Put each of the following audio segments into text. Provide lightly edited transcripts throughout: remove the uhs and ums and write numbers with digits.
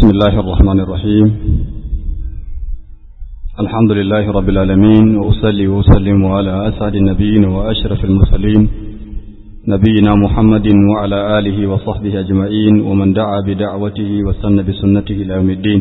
بسم الله الرحمن الرحيم. الحمد لله رب العالمين، وأصلي وأسلم على أسعد النبيين وأشرف المرسلين نبينا محمد وعلى آله وصحبه أجمعين ومن دعا بدعوته واستنى بسنته إلى يوم الدين.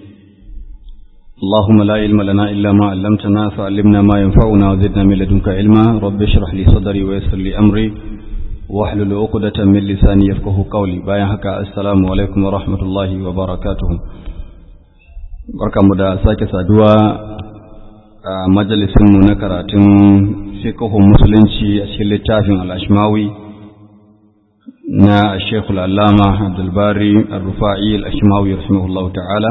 اللهم لا علم لنا إلا ما علمتنا فعلمنا ما ينفعنا وزدنا من لدنك علما. رب اشرح لي صدري ويسر لي أمري واحلل عقدة من لساني يفقهوا قولي. باyan haka assalamu alaikum wa rahmatullahi wa barakatuh. Barkamu da sake saduwa a majalisin mu na karatun fiqhun musulunci a cikin littafin al-Ashmawi na Sheikh al-Allama Abdul Bari Ar-Rufa'i al-Ashmawi rahimahullahu ta'ala.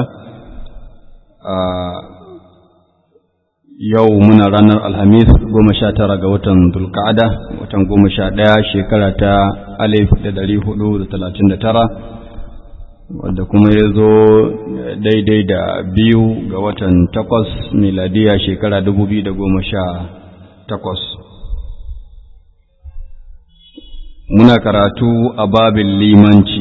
Yau muna ranar Alhamis 19 ga watan Dhulqa'ada, watan 11 shekara ta 1439, wadda kuma ya zo daidai da 2 ga watan 8 miladiya shekara 2018. Muna karatu a babin limanci.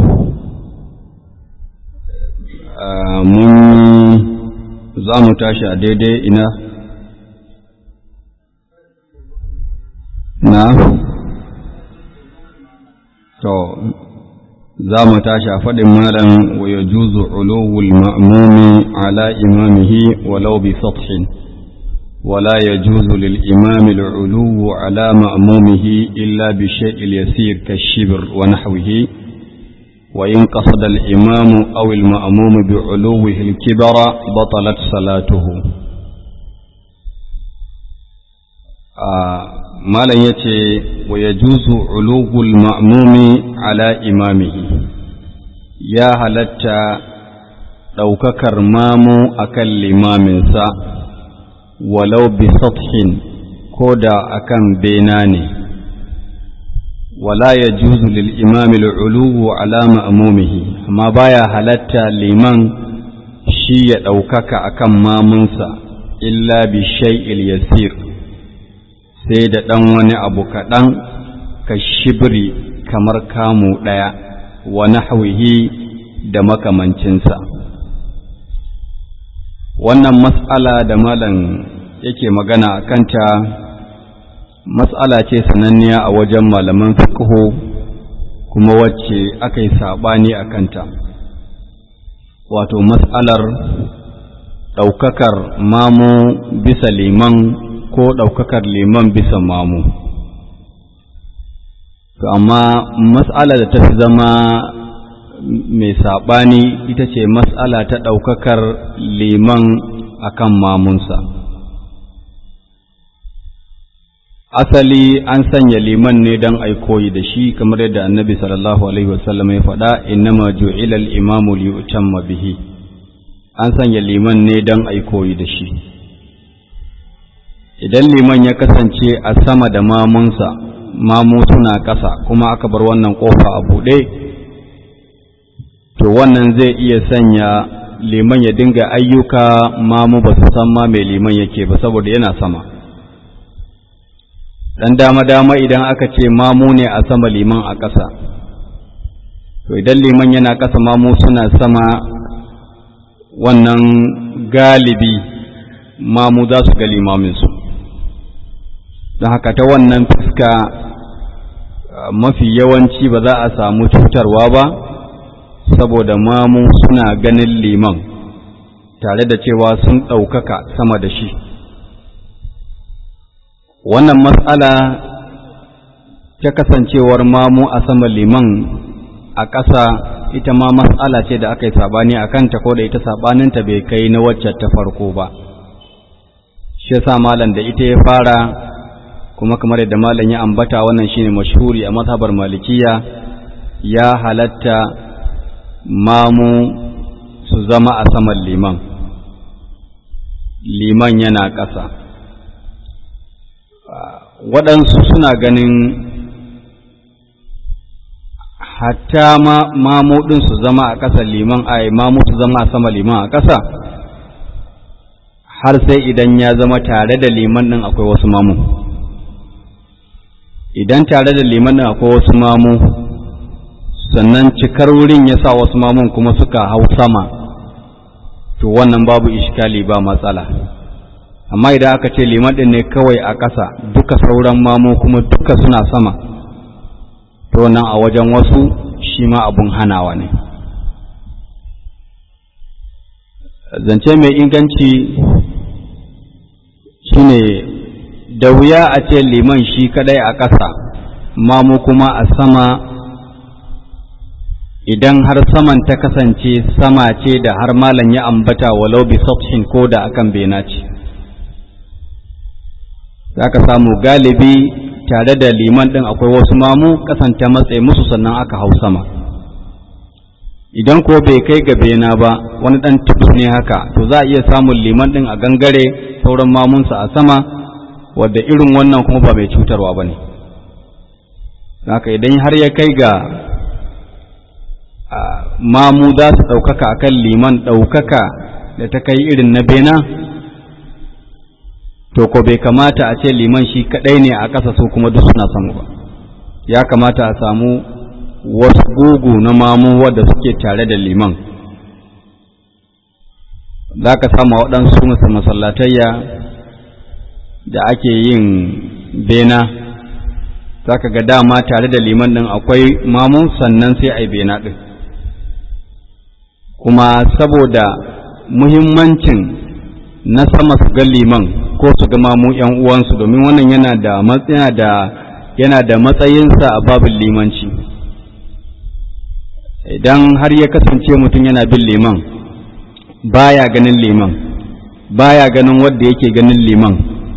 Za mu tashi a daidai ina? To, za mu tashi a faɗin malam wa ya juzu uluwul ma'amumi ala imamihi walau bi sathin, wala ya juzu lil imami al'uluwu ala ma'amumihi illa bi shay'il yasir kashibr wa nahwihi. وإن قصد الإمام أو المأموم بعلوه الكبر بطلت صلاته. ما لن يتي ويجوز علو المأموم على إمامه. يا هلتا لو ككر مامو أكل إمام سا ولو بسطح كودا أكن بيناني. ولا يجوز للإمام العلو على مأمومه. ما بايا هلتا لمن شيء أوكك أكم مامنسا إلا بالشيء اليسير، سيدة دنواني أبو كدن كالشبري كمركامو ديا ونحوه دمك منشنسا. wannan mas'ala da malam yake magana a kanta mas'ala ce sananniya a wajen malaman fiqh kuma wacce aka yi saɓani a kanta, wato mas'alar ɗaukakar mamu bisa liman ko ɗaukakar liman bisa mamu. To amma mas'ala da ta fi zama mai saɓani ita ce mas'ala ta ɗaukakar liman akan mamunsa. Asali an sanya liman ne don ai koyi da shi, kamar yadda annabi sallallahu alaihi wasallam ya faɗa, innama ju'ila al-imamu liyutamma bihi. An sanya liman ne don ai koyi da shi. Idan liman ya kasance a sama da mamunsa, mamu suna ƙasa, kuma aka bar wannan ƙofa a buɗe, to wannan zai iya sanya liman ya dinga ayyuka mamu ba su san ma mai liman yake ba saboda yana sama. Dan dama-dama idan aka ce mamu ne a sama liman a ƙasa, to idan liman yana ƙasa mamu suna sama, wannan galibi mamu za su ga limaminsu. Don haka ta wannan fuska mafi yawanci ba za a samu cutarwa ba, saboda mamu suna ganin liman tare da cewa sun ɗaukaka sama da shi. Wannan mas'ala ta kasancewar mamu a sama liman a ƙasa ita ma mas'ala ce da aka yi saɓani a kanta, ko da ita saɓaninta bai kai na wacce ta farko ba. Shi yasa malam da ita ya fara, kuma kamar yadda malam ya ambata wannan shine mashhuri a mazhabar malikiya, ya halatta mamu su zama a saman liman, liman yana ƙasa. Waɗansu suna ganin hatta mamu ɗin su zama a ƙasa liman, mamu su zama a sama liman a ƙasa, har sai idan ya zama tare da liman ɗin akwai wasu mamu. Idan tare da liman ɗin akwai wasu mamu sannan cikar wurin ya sa wasu mamun kuma suka hau sama, to wannan babu iskali ba matsala. Amma idan aka ce liman ɗin ne kawai a ƙasa duka sauran mamu kuma duka suna sama, to nan a wajen wasu shi ma abun hanawa ne. Zance mai inganci shine da wuya a ce liman shi kadai a ƙasa mamu kuma a sama, idan har saman ta kasance sama ce da har malam ya ambata walau bi sathin ko da akan bena ce. Za ka samu galibi tare da liman ɗin akwai wasu mamu kasanta matsayi musu sannan aka hau sama. Idan ko bai kai ga bena ba wani ɗan tips ne haka, to za a iya samun liman ɗin a gangare sauran mamunsa a sama, wadda irin wannan kuma ba mai cutarwa ba ne. Haka idan har ya kai ga mamu za su ɗaukaka a kan liman ɗaukaka da ta kai irin na bena, to ko bai kamata a ce liman shi kaɗai ne a ƙasa su kuma duk suna samu ba. Ya kamata a samu wasu gugu na mamu wadda suke tare da liman. Za ka samu waɗansu masallatayya da ake yin bena, za ka ga dama tare da liman ɗin akwai mamu sannan sai a yi bena ɗin. Kuma saboda muhimmancin na sama su ga liman ko su ga mamu ‘yan uwansu, domin wannan yana da matsayinsa a babin limanci. Idan har ya kasance mutum yana bin liman baya ganin liman, baya ganin wanda yake ganin liman,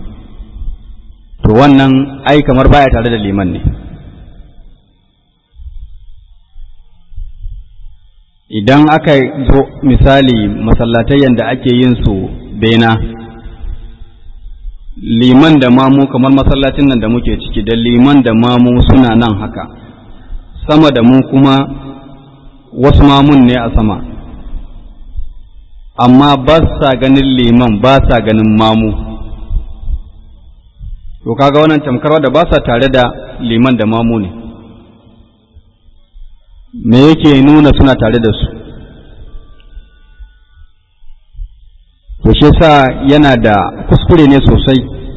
to wannan ai kamar baya tare da liman ne. Idan aka zo misali masallatayyan da ake yin su bena, liman da mamu kamar masallacin nan da muke ciki, da liman da mamu suna nan haka, sama da mu kuma wasu mamun ne a sama, amma ba sa ganin liman ba sa ganin mamu. To kaga wannan tamkarwa da ba sa tare da liman da mamu ne. Me yake nuna suna tare da su? To shi yasa yana da kuskure ne sosai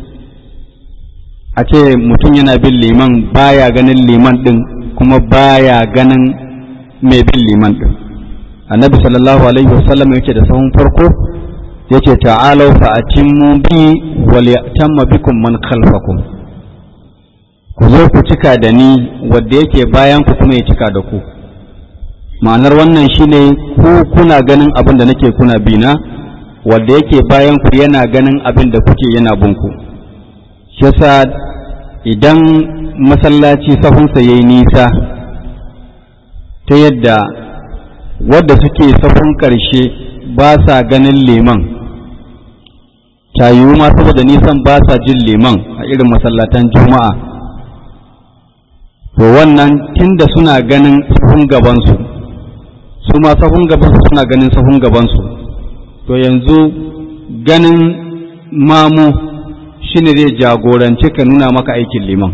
a ce mutum yana bin liman baya ganin liman din kuma baya ganin mai bin liman din. Annabi sallallahu alaihi wasallam yake da sahun farko yace ta'alu fa atimmu bi wal yatamma bikum man khalfakum, ku zo ku cika da ni wanda yake bayan ku kuma ya cika da ku. Ma'anar wannan shine ku kuna ganin abin da nake kuna bina, wanda yake bayan ku yana ganin abin da kuke yana bin ku. Shi yasa idan masallaci sahunsa yayi nisa ta yadda wadda suke sahun ƙarshe ba sa ganin liman, ta yiwu ma saboda nisan ba sa jin liman a irin masallatan juma'a, to wannan tunda suna ganin sahun gabansu, su ma sahun gabansu suna ganin sahun gabansu, to yanzu ganin mamu shine zai jagoranci ka nuna maka aikin liman.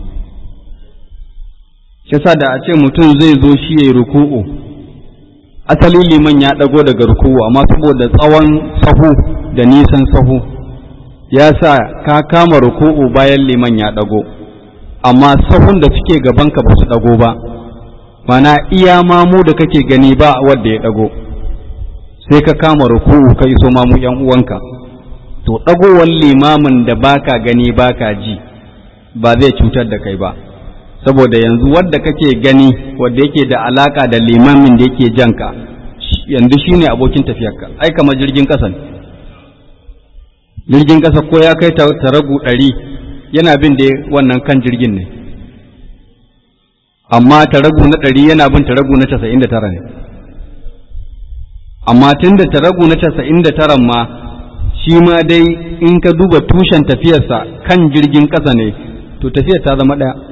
Kisa da a ce mutum zai zo shi ya yi ruku'u, asali liman ya ɗago daga ruku'u, amma saboda tsawon sahu da nisan sahu ya sa ka kama ruku'u bayan liman ya ɗago, amma sahun da suke gabanka ba su ɗago ba, mana iya mamu da kake gani ba wanda ya ɗago, sai ka kama ruku'u ka iso mamu ‘yan uwanka, to ɗagowar limamin da baka gani baka ji ba zai cutar da kai ba, saboda yanzu wadda kake gani wadda yake da alaka da limamin da yake janka yanzu shine abokin tafiyarka. Ai kamar jirgin ƙasa ne, jirgin ƙasa ko ya kai taragu 100 yana bin da wannan kan jirgin ne, amma taragu na 100 yana bin taragu na 99 ne. Amma tun da taragu na 99 ma shi ma dai in ka duba tushen tafiyarsa kan jirgin ƙasa ne, to tafiyar ta zama ɗaya.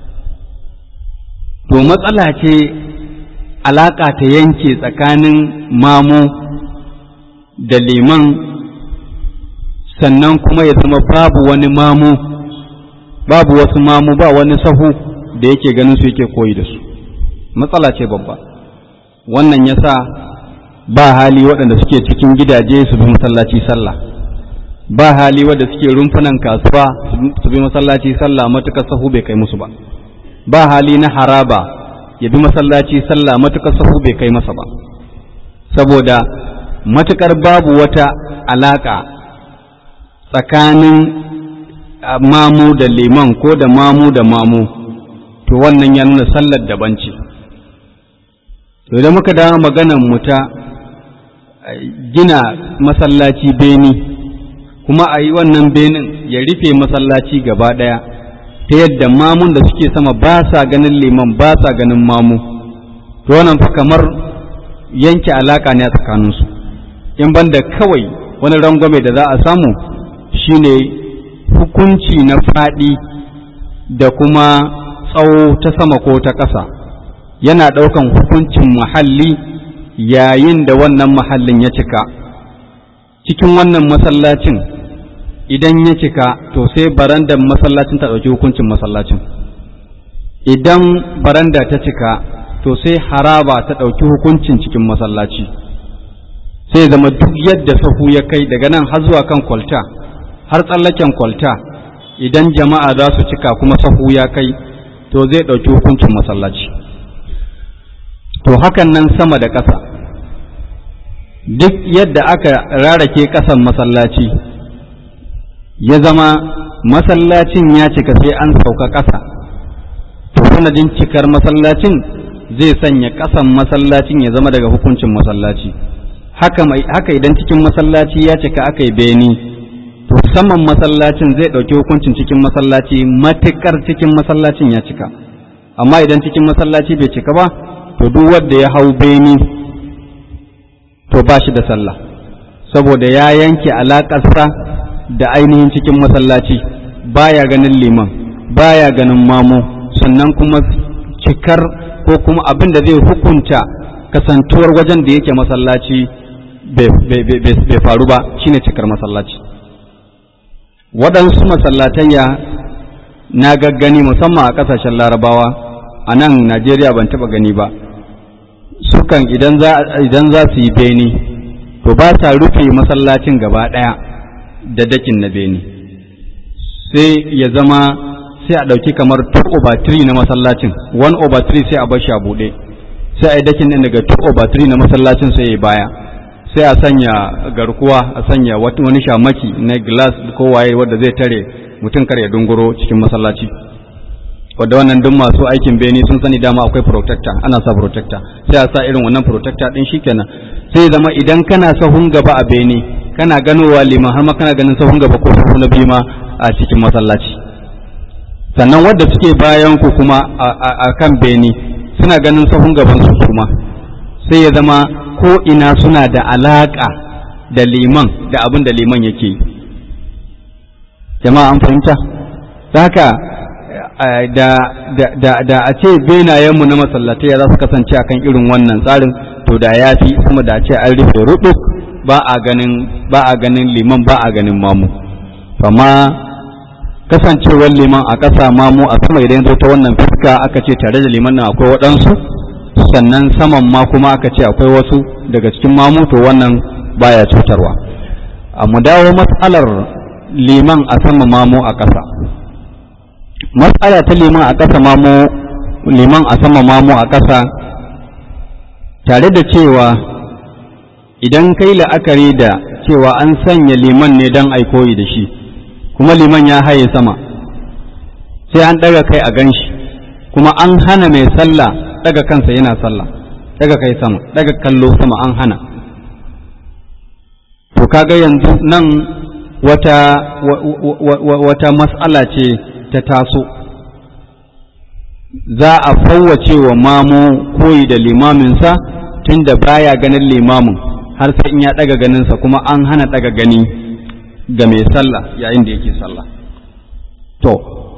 To matsala ce alaƙa ta yanke tsakanin mamu da liman, sannan kuma ya zama babu wani mamu, babu wasu mamu, ba wani sahu da yake ganin su yake koyi da su. matsala ce babba. Wannan yasa ba hali waɗanda suke cikin gidaje su bi masallaci sallah, ba hali waɗanda suke rumfunan kasuwa su bi masallaci sallah matuƙar sahu bai kai musu ba, ba hali na haraba ya bi masallaci sallah matuƙar sahu bai kai masa ba, saboda matuƙar babu wata alaƙa tsakanin mamu da liman ko da mamu da mamu, to wannan ya nuna sallar daban ce. To idan muka dawo maganar mu ta gina masallaci beni, kuma a yi wannan benin ya rufe masallaci gaba ɗaya ta yadda mamun da suke sama ba sa ganin liman ba sa ganin mamu, to wannan fa kamar yanke alaƙa ne a tsakaninsu, in banda kawai wani rangwame da za a samu shine hukunci na faɗi da kuma tsawo ta sama ko ta ƙasa yana ɗaukan hukuncin muhalli yayin da wannan mahallin ya cika. Cikin wannan masallacin idan ya cika to sai barandar masallacin ta ɗauki hukuncin masallacin, idan baranda ta cika to sai haraba ta ɗauki hukuncin cikin masallaci, sai zama duk yadda sahu ya kai daga nan har zuwa kan kwalta har tsallaken kwalta, idan jama'a za su cika kuma sahu ya kai to zai ɗauki hukuncin masallaci. To hakan nan sama da ƙasa, duk yadda aka rarake ƙasan masallaci ya zama masallacin ya cika sai an sauka ƙasa, to sanadin cikar masallacin zai sanya ƙasan masallacin ya zama daga hukuncin masallaci. Haka idan cikin masallaci ya cika aka yi beni, to saman masallacin zai ɗauki hukuncin cikin masallaci matuƙar cikin masallacin ya cika. Amma idan cikin masallaci bai cika ba, to duk wanda ya hau beni to ba shi da sallah, saboda ya yanke alaƙarsa da ainihin cikin masallaci, baya ganin liman baya ganin mamu, sannan kuma cikar ko kuma abin da zai hukunta kasantuwar wajen da yake masallaci bai faru ba shine cikar masallaci. Waɗansu masallatayya na gaggani musamman a ƙasashen Larabawa, a nan Najeriya ban taɓa gani ba, sukan idan za su yi beni to ba sa rufe masallacin gaba ɗaya da dakin na beni, sai ya zama sai a ɗauki kamar 2/3 na masallacin, 1/3 sai a bar shi a buɗe, sai a yi dakin ɗin daga 2/3 na masallacin sai ya baya, sai a sanya garkuwa, a sanya wani shamaki na glass ko waye wanda zai tare mutum kar ya dunguro cikin masallaci, wadda wannan duk masu aikin beni sun sani dama akwai protector, ana sa protector, sai a sa irin wannan protector din shikenan, sai zama idan kana sahun gaba a beni kana ganowa liman har ma kana ganin sahun gaba ko sahun na biyu ma a cikin masallaci, sannan wadda suke bayan ku kuma a kan beni suna ganin sahun gaban su kuma, sai ya zama ko ina suna da alaka da liman da abin da liman yake yi. Jama'a an fahimta? Haka da a ce benayenmu na masallatai za su kasance akan irin wannan tsarin, to da ya fi kuma da a ce an rufe rubuk ba a ganin liman ba a ganin mamu. Amma kasancewar liman a ƙasa mamu a sama idan zo ta wannan fuska aka ce tare da liman nan akwai waɗansu, sannan saman ma kuma aka ce akwai wasu daga cikin mamu, to wannan baya cutarwa. Mu dawo matsalar liman a sama mamu a ƙasa. Matsala ta liman a ƙasa mamu, liman a sama mamu a ƙasa, tare da cewa idan kai la'akari da cewa an sanya liman ne don ai koyi da shi, kuma liman ya haye sama, sai an ɗaga kai a ganshi, kuma an hana mai sallah ɗaga kansa yana sallah, ɗaga kai sama, ɗaga kallo sama an hana. To kaga yanzu nan wata mas'ala ce ta taso, za a fawwace wa mamu koyi da limaminsa tunda baya ganin limamin har sai in ya ɗaga ganinsa, kuma an hana ɗaga gani ga mai sallah yayin da yake sallah. To,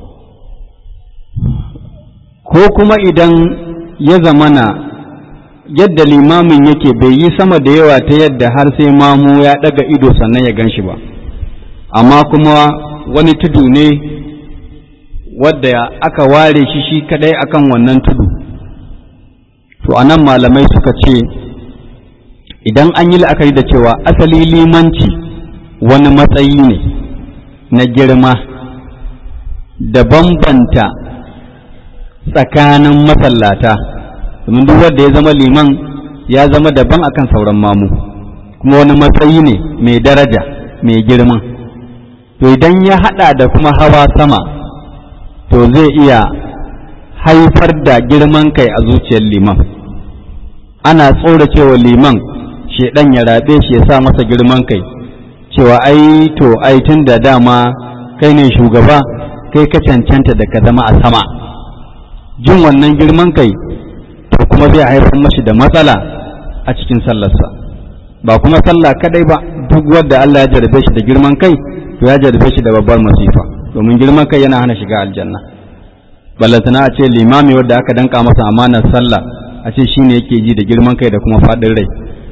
ko kuma idan ya zamana yadda limamin yake bai yi sama da yawa ta yadda har sai mamu ya ɗaga ido sannan ya gan shi ba, amma kuma wani tudu ne wadda aka ware shi kadai akan wannan tudu, to anan malamai suka ce idan an yi la'akari da cewa asali limanci wani matsayi ne na girma da bambanta tsakanin masallata, domin duk wanda ya zama liman ya zama daban akan sauran mamu, kuma wani matsayi ne mai daraja mai girma. To idan ya hada da kuma hawa sama, to zai iya haifar da girman kai a zuciyar liman. Ana tsoracewa liman shedan ya rabe shi ya sa masa girman kai, cewa ai tun da dama kai ne shugaba, kai ka cancanta da ka zama a sama. Jin wannan girman kai to kuma zai haifar mashi da matsala a cikin sallarsa. Ba kuma sallah kadai ba, duk wanda Allah ya jarabe shi da girman kai to ya jarabe shi da babbar masifa, domin girman kai yana hana shiga aljanna. Ballantana a ce limami wanda aka danka masa amanar sallah a ce shine yake ji da girman kai da kuma fadin rai.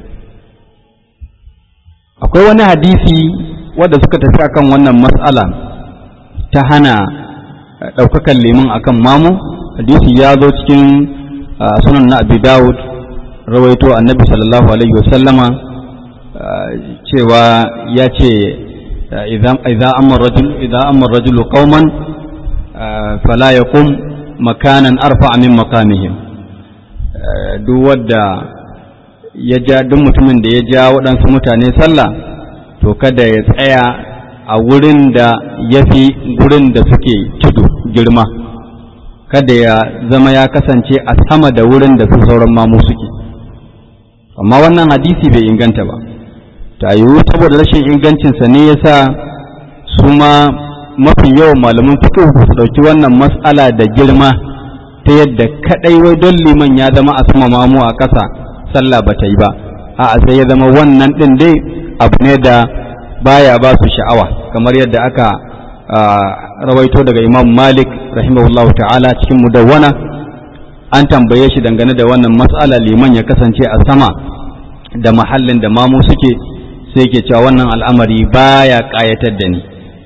Akwai wani hadisi wanda suka tafi akan wannan mas'ala ta hana ɗaukakan liman akan mamu. Hadisi ya zo cikin sunan na Abi Dawud, rawaito annabi sallallahu alaihi wasallama cewa ya ce idza amma rajulu qauman fala yaqum makanan arfa min maqamihim. Duk wanda duk mutumin da ya ja waɗansu mutane sallah, to kada ya tsaya a wurin da ya fi gurin da suke tudu girma, kada ya zama ya kasance a sama da wurin da su sauran mamu suke. Amma wannan hadisi bai inganta ba, ta yiwu saboda rashin ingancinsa ne ya sa su ma mafi yawan malaman fiqh su ɗauki wannan mas'ala da girma, ta yadda kaɗai wai don liman ya zama a sama mamu a ƙasa sallah ba ta yi ba, a'a sai ya zama wannan ɗin dai abu ne da baya ba su sha'awa, kamar yadda aka rawaito daga Imam Malik rahimahullahu ta'ala cikin Mudawwana. An tambaye shi dangane da wannan mas'ala, liman ya kasance a sama da mahallin da mamu suke, sai yake cewa wannan al'amari baya ƙayatar da ni.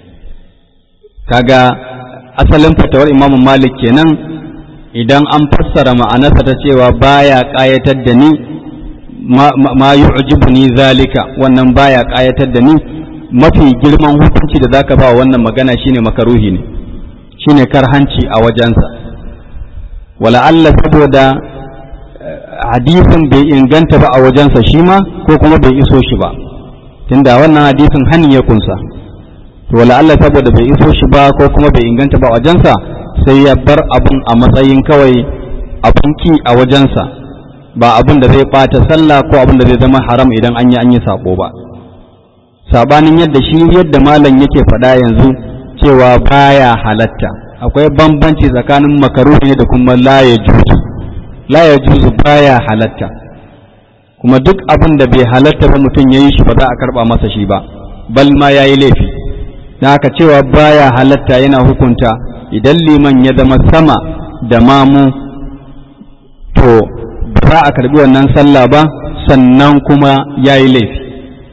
Kaga asalin fatawar Imam Malik kenan, idan an fassara ma'anarsa ta cewa baya ƙayatar da ni, ma yu'jibuni zalika, wannan baya ƙayatar da ni, mafi girman hukunci da zaka ba wannan magana shine makaruhi ne, shine karhanci a wajensa. Wala Allah saboda hadisin bai inganta ba a wajensa shi ma, ko kuma bai iso shi ba, tunda wannan hadisin hani ya kunsa. To wala Allah saboda bai iso shi ba ko kuma bai inganta ba a wajensa, sai ya bar abun a matsayin kawai abun ki a wajensa, ba abun da zai bata sallah ko abun da zai zama haram idan an yi sako ba. Sabanin yadda malam yake faɗa yanzu cewa baya halatta, akwai bambanci tsakanin makaruhi da kuma la yajuzu baya halatta. Kuma duk abin da bai halatta ba mutum yayi shi ba za a karba masa shi ba, bal ma yayi laifi. Dan haka cewa baya halatta yana hukunta idan liman ya zama sama da mamu, to ba za a karbi wannan sallah ba, sannan kuma yayi laifi.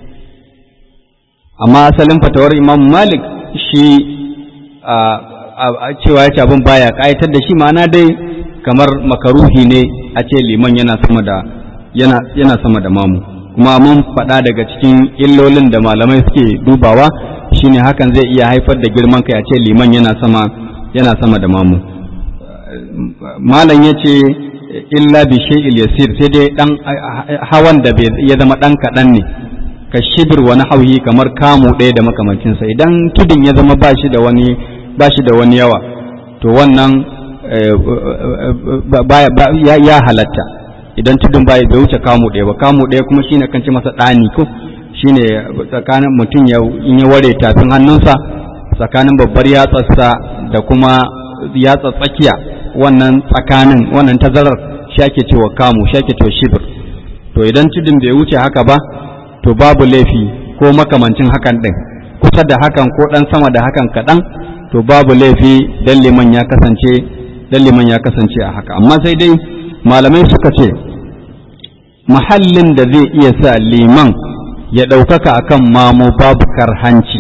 Amma asalin fatawar Imam Malik shi cewa ya ce abin baya ƙayatar da shi, ma'ana dai kamar makaruhi ne a ce liman yana sama da mamu. Kuma mun faɗa daga cikin illolin da malamai suke dubawa shine hakan zai iya haifar da girman kai a ce liman yana sama da mamu. Malam ya ce illa bi shay'il yasir, sai dai dan hawan da ya zama dan kaɗan ne, ka shibir wani hauhi kamar kamu ɗaya da makamancinsa. Idan tudun ya zama ba shi da wani yawa, to wannan ya halatta. Idan tudun bai wuce kamu ɗaya ba, kamu ɗaya kuma shine kan ce masa ɗani, ko shine tsakanin mutum in ya ware tafin hannunsa tsakanin babbar yatsarsa da kuma yatsa tsakiya, wannan tsakanin wannan tazarar shi ake cewa kamu, shi ake cewa shibir. To idan tudun bai wuce haka ba, to babu laifi, ko makamancin hakan ɗin, kusa da hakan ko ɗan sama da hakan kaɗan, to babu laifi dan liman ya kasance a haka. Amma sai dai malamai suka ce mahallin da zai iya sa liman ya ɗaukaka akan mamu babu karhanci,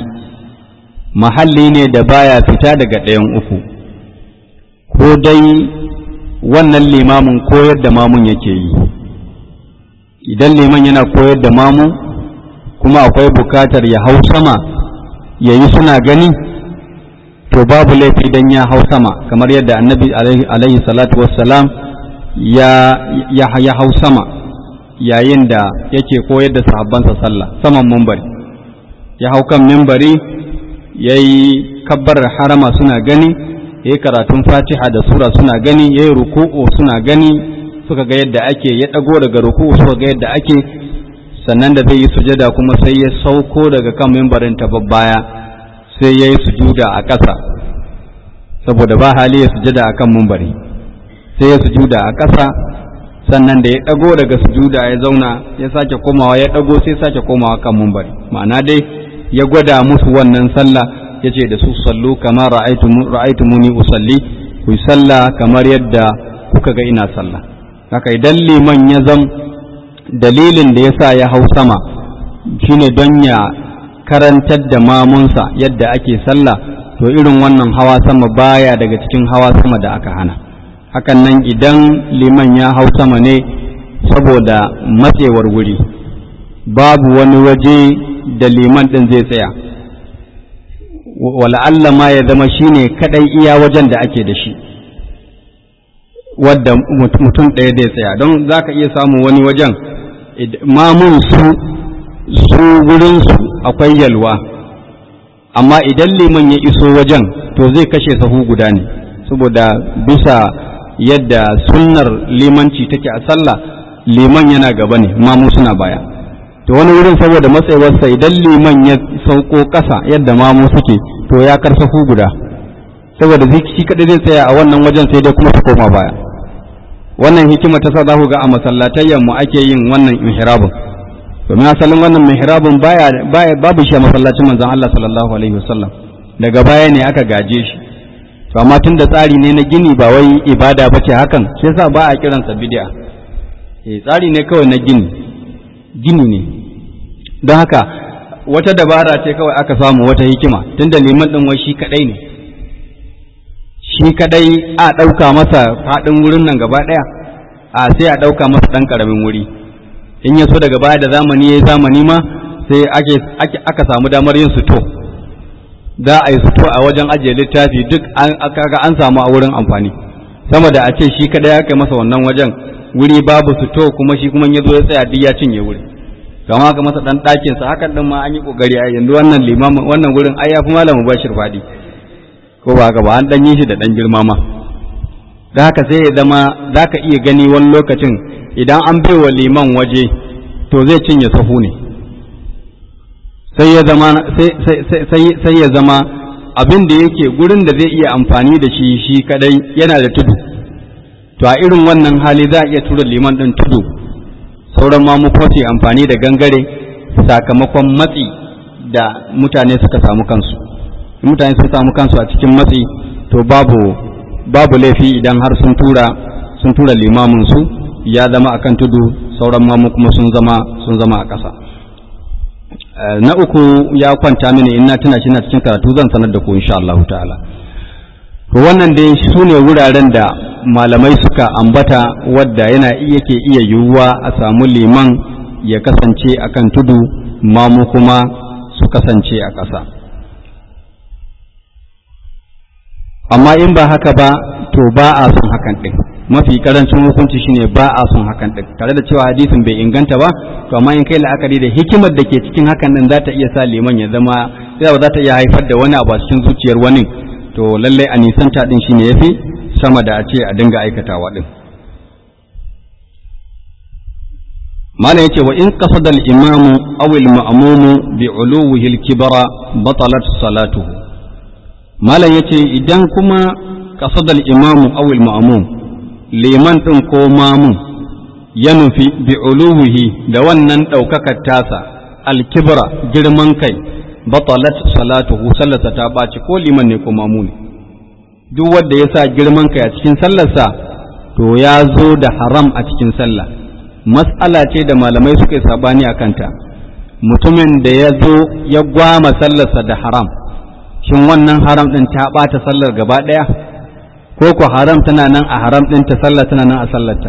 mahalli ne da baya fita daga ɗayan uku, ko dai wannan limamin koyar da mamun yake yi. Idan liman yana koyar da mamu kuma akwai bukatar ya hau sama ya yi suna gani, to babu laifi dan ya hau sama, kamar yadda annabi alaihi salatu wassalam ya hau sama yayin da yake koyar da sahabbansa sallah saman mimbari. Ya hau kan mimbari ya yi kabbar harama suna gani, ya yi karatun fatiha da sura suna gani, ya yi ruku'u suna gani, suka ga yadda ake, ya ɗago daga ruku'u suka ga yadda ake, sannan da zai yi sujada kuma sai ya sauko daga kan mimbarin ta babbaya sai ya yi sujuda a ƙasa, saboda ba hali ya sujada a kan mimbari, sai ya sujuda a ƙasa. Sannan da ya ɗago daga sujuda ya zauna, ya sake komawa, ya ɗago sai sake komawa kan mimbari. Ma'ana dai ya gwada musu wannan sallah, ya ce da su sallu kamar ra'aitumuni usalli, ku yi sallah kamar yadda kuka ga ina sallah. Haka idan liman ya zam dalilin da ya sa ya hau sama shine don ya karantar da mamunsa yadda ake sallah, to irin wannan hawa sama baya daga cikin hawa sama da aka hana. Hakan nan idan liman ya hau sama ne saboda matsewar wuri, babu wani waje da liman ɗin zai tsaya, wala'alla ma ya zama shine kadai iya wajen da ake da shi wadda mutum ɗaya zai tsaya, don za ka iya samun wani wajen mamun su wurinsu akwai yalwa, amma idan liman ya iso wajen to zai kashe sahu guda ne, saboda bisa yadda sunnar limanci take a sallah, liman yana gaba ne, mamu suna baya. To wani wurin saboda matsayiwarsa idan liman ya sauko ƙasa yadda mamu suke, to ya kar sahu guda, saboda shi kaɗai zai tsaya a wannan wajen sai dai kuma su koma baya. Wannan hikima ta sa za ku ga a masallatayyan mu ake yin wannan mihrabun, domin asalin wannan mihrabun babu shi a masallacin manzon Allah sallallahu alaihi wasallam, daga baya ne aka gaje shi. To amma tun da tsari ne na gini ba wai ibada bace hakan, shi yasa ba a kiransa bid'a. Tsari ne kawai na gini ne. Don haka wata dabara ce kawai aka samu, wata hikima, tunda liman din wai shi kadai ne. Shi kadai a ɗauka masa faɗin wurin nan gaba ɗaya, a sai a ɗauka masa ɗan ƙaramin wuri. In ya so daga baya da zamani ya yi zamani ma sai aka samu damar yin suto. Za a yi suto a wajen ajiye littafi, duk kaga an samu a wurin amfani. Sama da a ce shi kadai aka masa wannan wajen wuri babu suto, kuma shi kuma ya zo ya tsaya duk ya cinye wuri. Kama aka masa ɗan ɗakinsa, hakan ɗin ma an yi ƙoƙari a yanzu wannan limamin wannan wurin ai ya fi Malam Bashir faɗi. Ko ba haka ba, an ɗan yi shi da ɗan girma ma. Da haka sai ya zama za ka iya gani wani lokacin idan an bai wa liman waje to zai cinye sahu ne. Sai ya zama abin da yake gurin da zai iya amfani da shi kadai yana da tudu. To a irin wannan hali za a iya tura liman ɗin tudu, sauran ma mu kuma su amfani da gangare sakamakon matsi da mutane suka samu kansu. Mutane sun samu kansu a cikin matsi, to babu laifi idan har sun tura limamin su ya zama akan tudu, sauran mamu kuma sun zama a ƙasa. Na uku ya kwanta mini, in na tuna shi na cikin karatu zan sanar da ku insha Allah ta'ala. Wannan dai su ne wuraren da malamai suka ambata wadda yake iya yiwuwa a samu liman ya kasance akan tudu, mamu kuma su kasance a ƙasa. Amma in ba haka ba, to ba a son hakan ɗin. Mafi karancin hukunci shine ba a son hakan ɗin, tare da cewa hadisin bai inganta ba, to amma in kai la'akari da hikimar da ke cikin hakan ɗin za ta iya sa liman ya zama, za ta iya haifar da wani abu a cikin zuciyar wani, to lallai a nisanta ɗin shine yafi sama da a ce a dinga aikatawa ɗin. Malam yace wa in qasada al-imamu aw al-ma'mumu bi uluwihi al-kibra batalat salatuhu. Malam yace idan kuma qasadal imamu aw al ma'mum, liman din ko mamun ya nufi bi uluhi da wannan daukakar tasa, al kibra girman kai, batalat salatuhu, sallarsa ta baci, ko liman ne ko mamun. Duk wanda ya sa girman kai a cikin sallarsa to ya zo da haram a cikin sallah. Mas'ala ce da malamai suka yi sabani akan ta. Mutumin da ya zo ya gwama sallarsa da haram, shin wannan haram ɗin ta ɓata sallar gaba ɗaya ko ko haram tana nan a haram ɗinta, sallah tana nan a sallarta.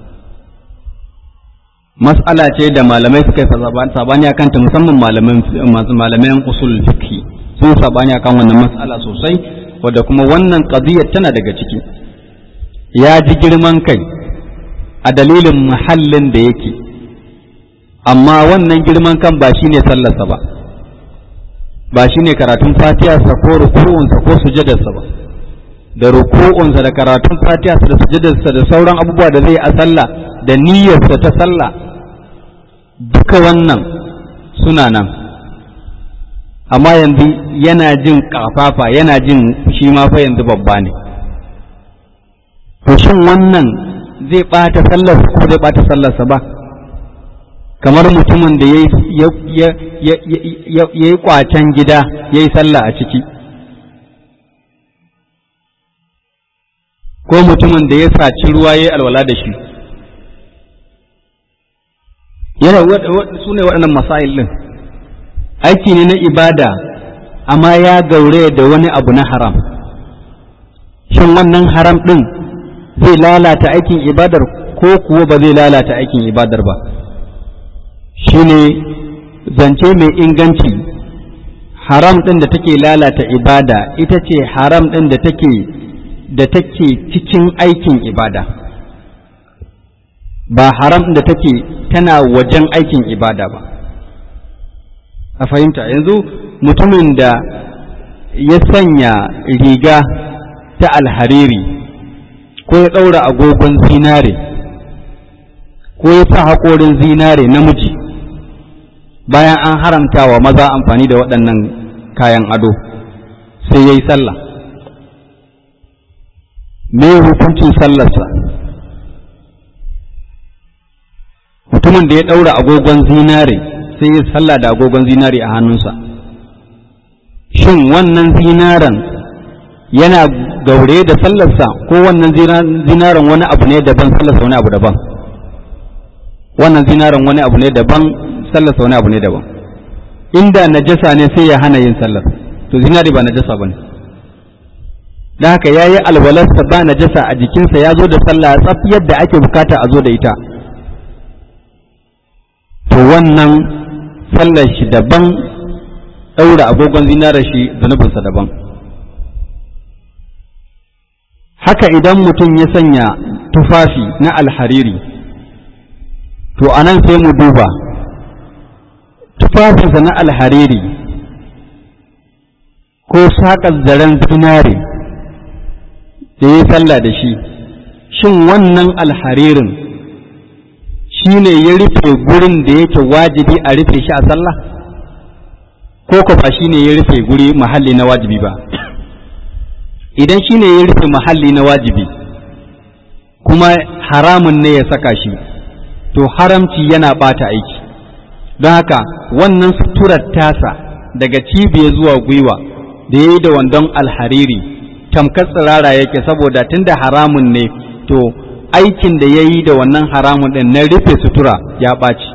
Mas'ala ce da malamai suka yi sabani akan ta, musamman malaman usul fiqh sun sabani akan wannan mas'ala sosai, wadda kuma wannan qadiyar tana daga ciki. Ya ji girman kai a dalilin mahallin da yake, amma wannan girman kan ba shine sallarsa ba shine karatun Fatiharsa ko ruku'unsa ko sujadarsa ba. Da ruku'unsa da karatun Fatiharsa da sujadarsa da sauran abubuwa da zai a sallah da niyyarsa ta sallah, duka wannan suna nan. Amma yanzu yana jin kafafa, yana jin shi ma fa yanzu babba ne. To shin wannan zai ɓata sallarsa ko zai ɓata sallarsa ba? Kamar mutumin da ya yi ƙwacen gida ya yi sallah a ciki, ko mutumin da ya saci ruwa ya yi alwala da shi. Su ne waɗannan masail ɗin. Aiki ne na ibada, amma ya gaure da wani abu na haram. Shin wannan haram ɗin zai lalata aikin ibadar ko kuwa ba zai lalata aikin ibadar ba? Shi ne zance mai inganci, haram ɗin da take lalata ibada ita ce haram ɗin da take cikin aikin ibada, ba haram da take tana wajen aikin ibada ba. A fahimta, yanzu mutumin da ya sanya riga ta alhariri ko ya ɗaura agogon zinare ko ya sa haƙorin zinare namiji, bayan an haramta wa maza amfani da waɗannan kayan ado, sai ya yi sallah. Me hukuncin sallarsa? Mutumin da ya ɗaura agogon zinare sai ya sallah da agogon zinare a hannunsa, shin wannan zinaren yana gaure da sallarsa ko wannan zinaren wani abu ne daban, sallarsa wani abu daban? Wannan zinaren wani abu ne daban, sallarsa wani abu ne daban. Inda najasa ne sai ya hana yin sallar, to zinari ba najasa bane. Da haka yayi alwalarsa ba najasa a jikinsa, ya zo da sallah tsaf yadda ake bukata a zo da ita, to wannan sallar shi daban, ɗaura agogon zinarar shi zunubinsa daban. Haka idan mutum ya sanya tufafi na alhariri, to anan sai mu duba tufafinsa na alhariri ko saƙar zaren zinare da ya sallah da shi, shin wannan alharirin shi ne ya rufe gurin da yake wajibi a rufe shi a sallah, ko ba shi ne ya rufe guri mahalli na wajibi ba? Idan shi ne ya rufe mahalli na wajibi kuma haramun ne ya saka shi, to haramci yana ɓata aiki. Don haka wannan suturar tasa daga cibiya zuwa gwiwa da ya yi da wandon alhariri tamkar tsirara yake, saboda tunda haramun ne, to aikin da ya yi da wannan haramun ɗin na rufe sutura ya ɓaci.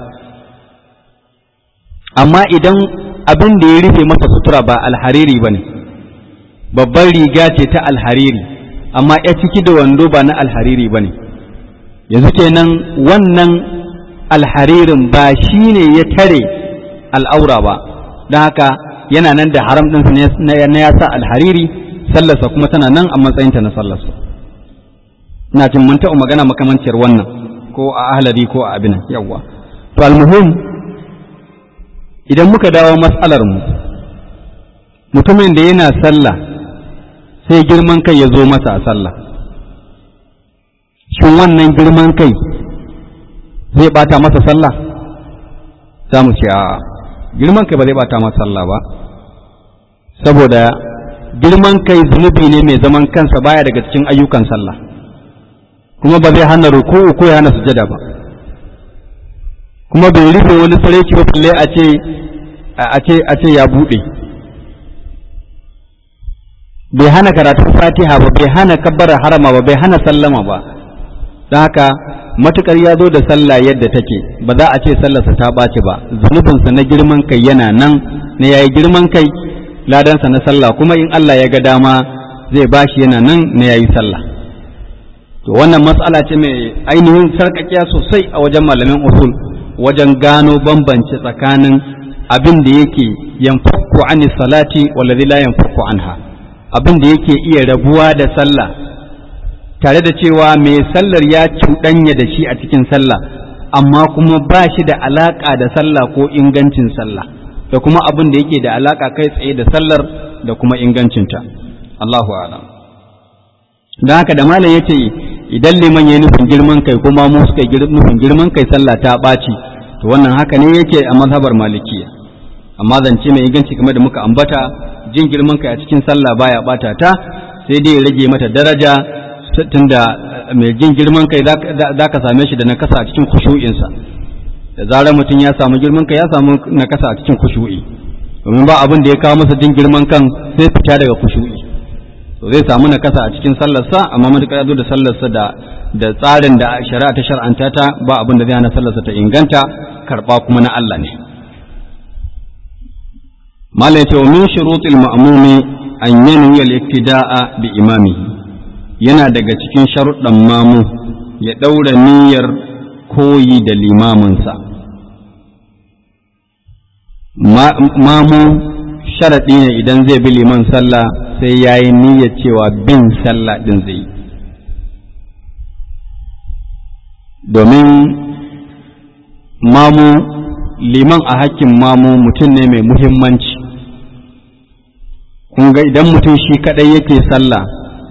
Amma idan abin da ya rufe masa sutura ba alhariri ba ne, babban riga ce ta alhariri, amma ya ciki da wando ba na alhariri ba ne, yanzu kenan wannan alharirin ba shi ne ya tare al'aura ba, don haka yana nan da haram ɗinsa na ya sa alhariri, sallarsa kuma tana nan a matsayinta na sallarsa. Ina jin mun taɓa magana makamanciyar wannan ko a ahlari ko a abin yawwa. To almuhim, idan muka dawo mas'alar mu, mutumin da yana sallah sai girman kai ya zo masa a sallah, shin wannan girman kai zai bata masa sallah? Za mu ce a girman kai ba zai bata masa sallah ba, saboda girman kai zunubi ne mai zaman kansa, baya daga cikin ayyukan sallah, kuma ba zai hana ruku'u ko ya hana sujada ba, kuma bai rufe wani sarki ba balle a ce ya bude, bai hana karatun Fatiha ba, bai hana kabbara harama ba, bai hana sallama ba. Don haka matukar ya zo da sallah yadda take, ba za a ce sallarsa ta ɓaci ba, zunubinsa na girman kai yana nan, na yayi girman kai, ladansa na sallah kuma in Allah ya ga dama zai bashi yana nan na yayi sallah. To wannan matsala ce mai ainihin sarƙaƙiya sosai a wajen malamin usul wajen gano bambance tsakanin abin da yake yanfakku an salati wallazi la yanfakku anha, abin da yake iya rabuwa da sallah tare da cewa mai sallar ya cuɗanya da shi a cikin sallah amma kuma ba shi da alaƙa da sallah ko ingancin sallah, da kuma abin da yake da alaƙa kai tsaye da sallar da kuma ingancinta. Allahu a'lam. Don haka da malam yace idan liman ya nufin girman kai kuma mu suka nufin girman kai sallah ta ɓaci, to wannan haka ne yake a mazhabar malikiya. Amma zance mai inganci kamar da muka ambata, jin girman kai a cikin sallah baya ɓata ta, sai dai ya rage mata daraja, tunda mai jin girman kai za ka same shi da nakasa a cikin khushu'insa. Da zarar mutum ya samu girman kai ya samu nakasa a cikin khushu'i, domin ba abin da ya kawo masa jin girman kan sai fita daga khushu'i. To zai samu nakasa a cikin sallarsa, amma matuƙar ya zo da sallarsa da tsarin da shari'a ta shar'anta ta, ba abin da zai hana sallarsa ta inganta, karɓa kuma na Allah ne. Malai ce wa min shurutil ma'mumi an yanwi al-iktida'a bi imamihi, yana daga cikin sharuɗan mamu ya ɗaura niyyar koyi da limaminsa. Mamu sharaɗi ne idan zai bi liman sallah sai ya yi niyyar cewa bin sallah ɗin zai yi, domin mamu liman a hakkin mamu mutum ne mai muhimmanci. Kun ga idan mutum shi kaɗai yake sallah,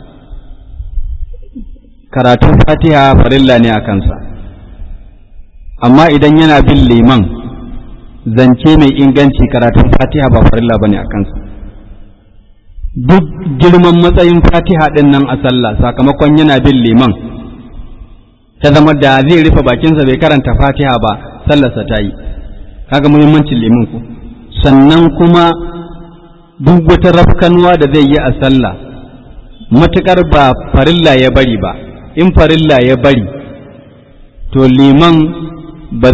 karatun fatiha farilla ne a kansa, amma idan yana bin liman zance mai inganci karatun fatiha ba farilla ba ne a kansa. Duk girman matsayin fatiha ɗin nan a sallah, sakamakon yana bin liman ta zama da zai rufe bakinsa bai karanta fatiha ba sallarsa ta yi, kaga muhimmancin liman ku. Sannan kuma duk wata rafkanuwa da zai yi a sallah matuƙar ba farilla ya bari ba, in farilla ya bari to liman ba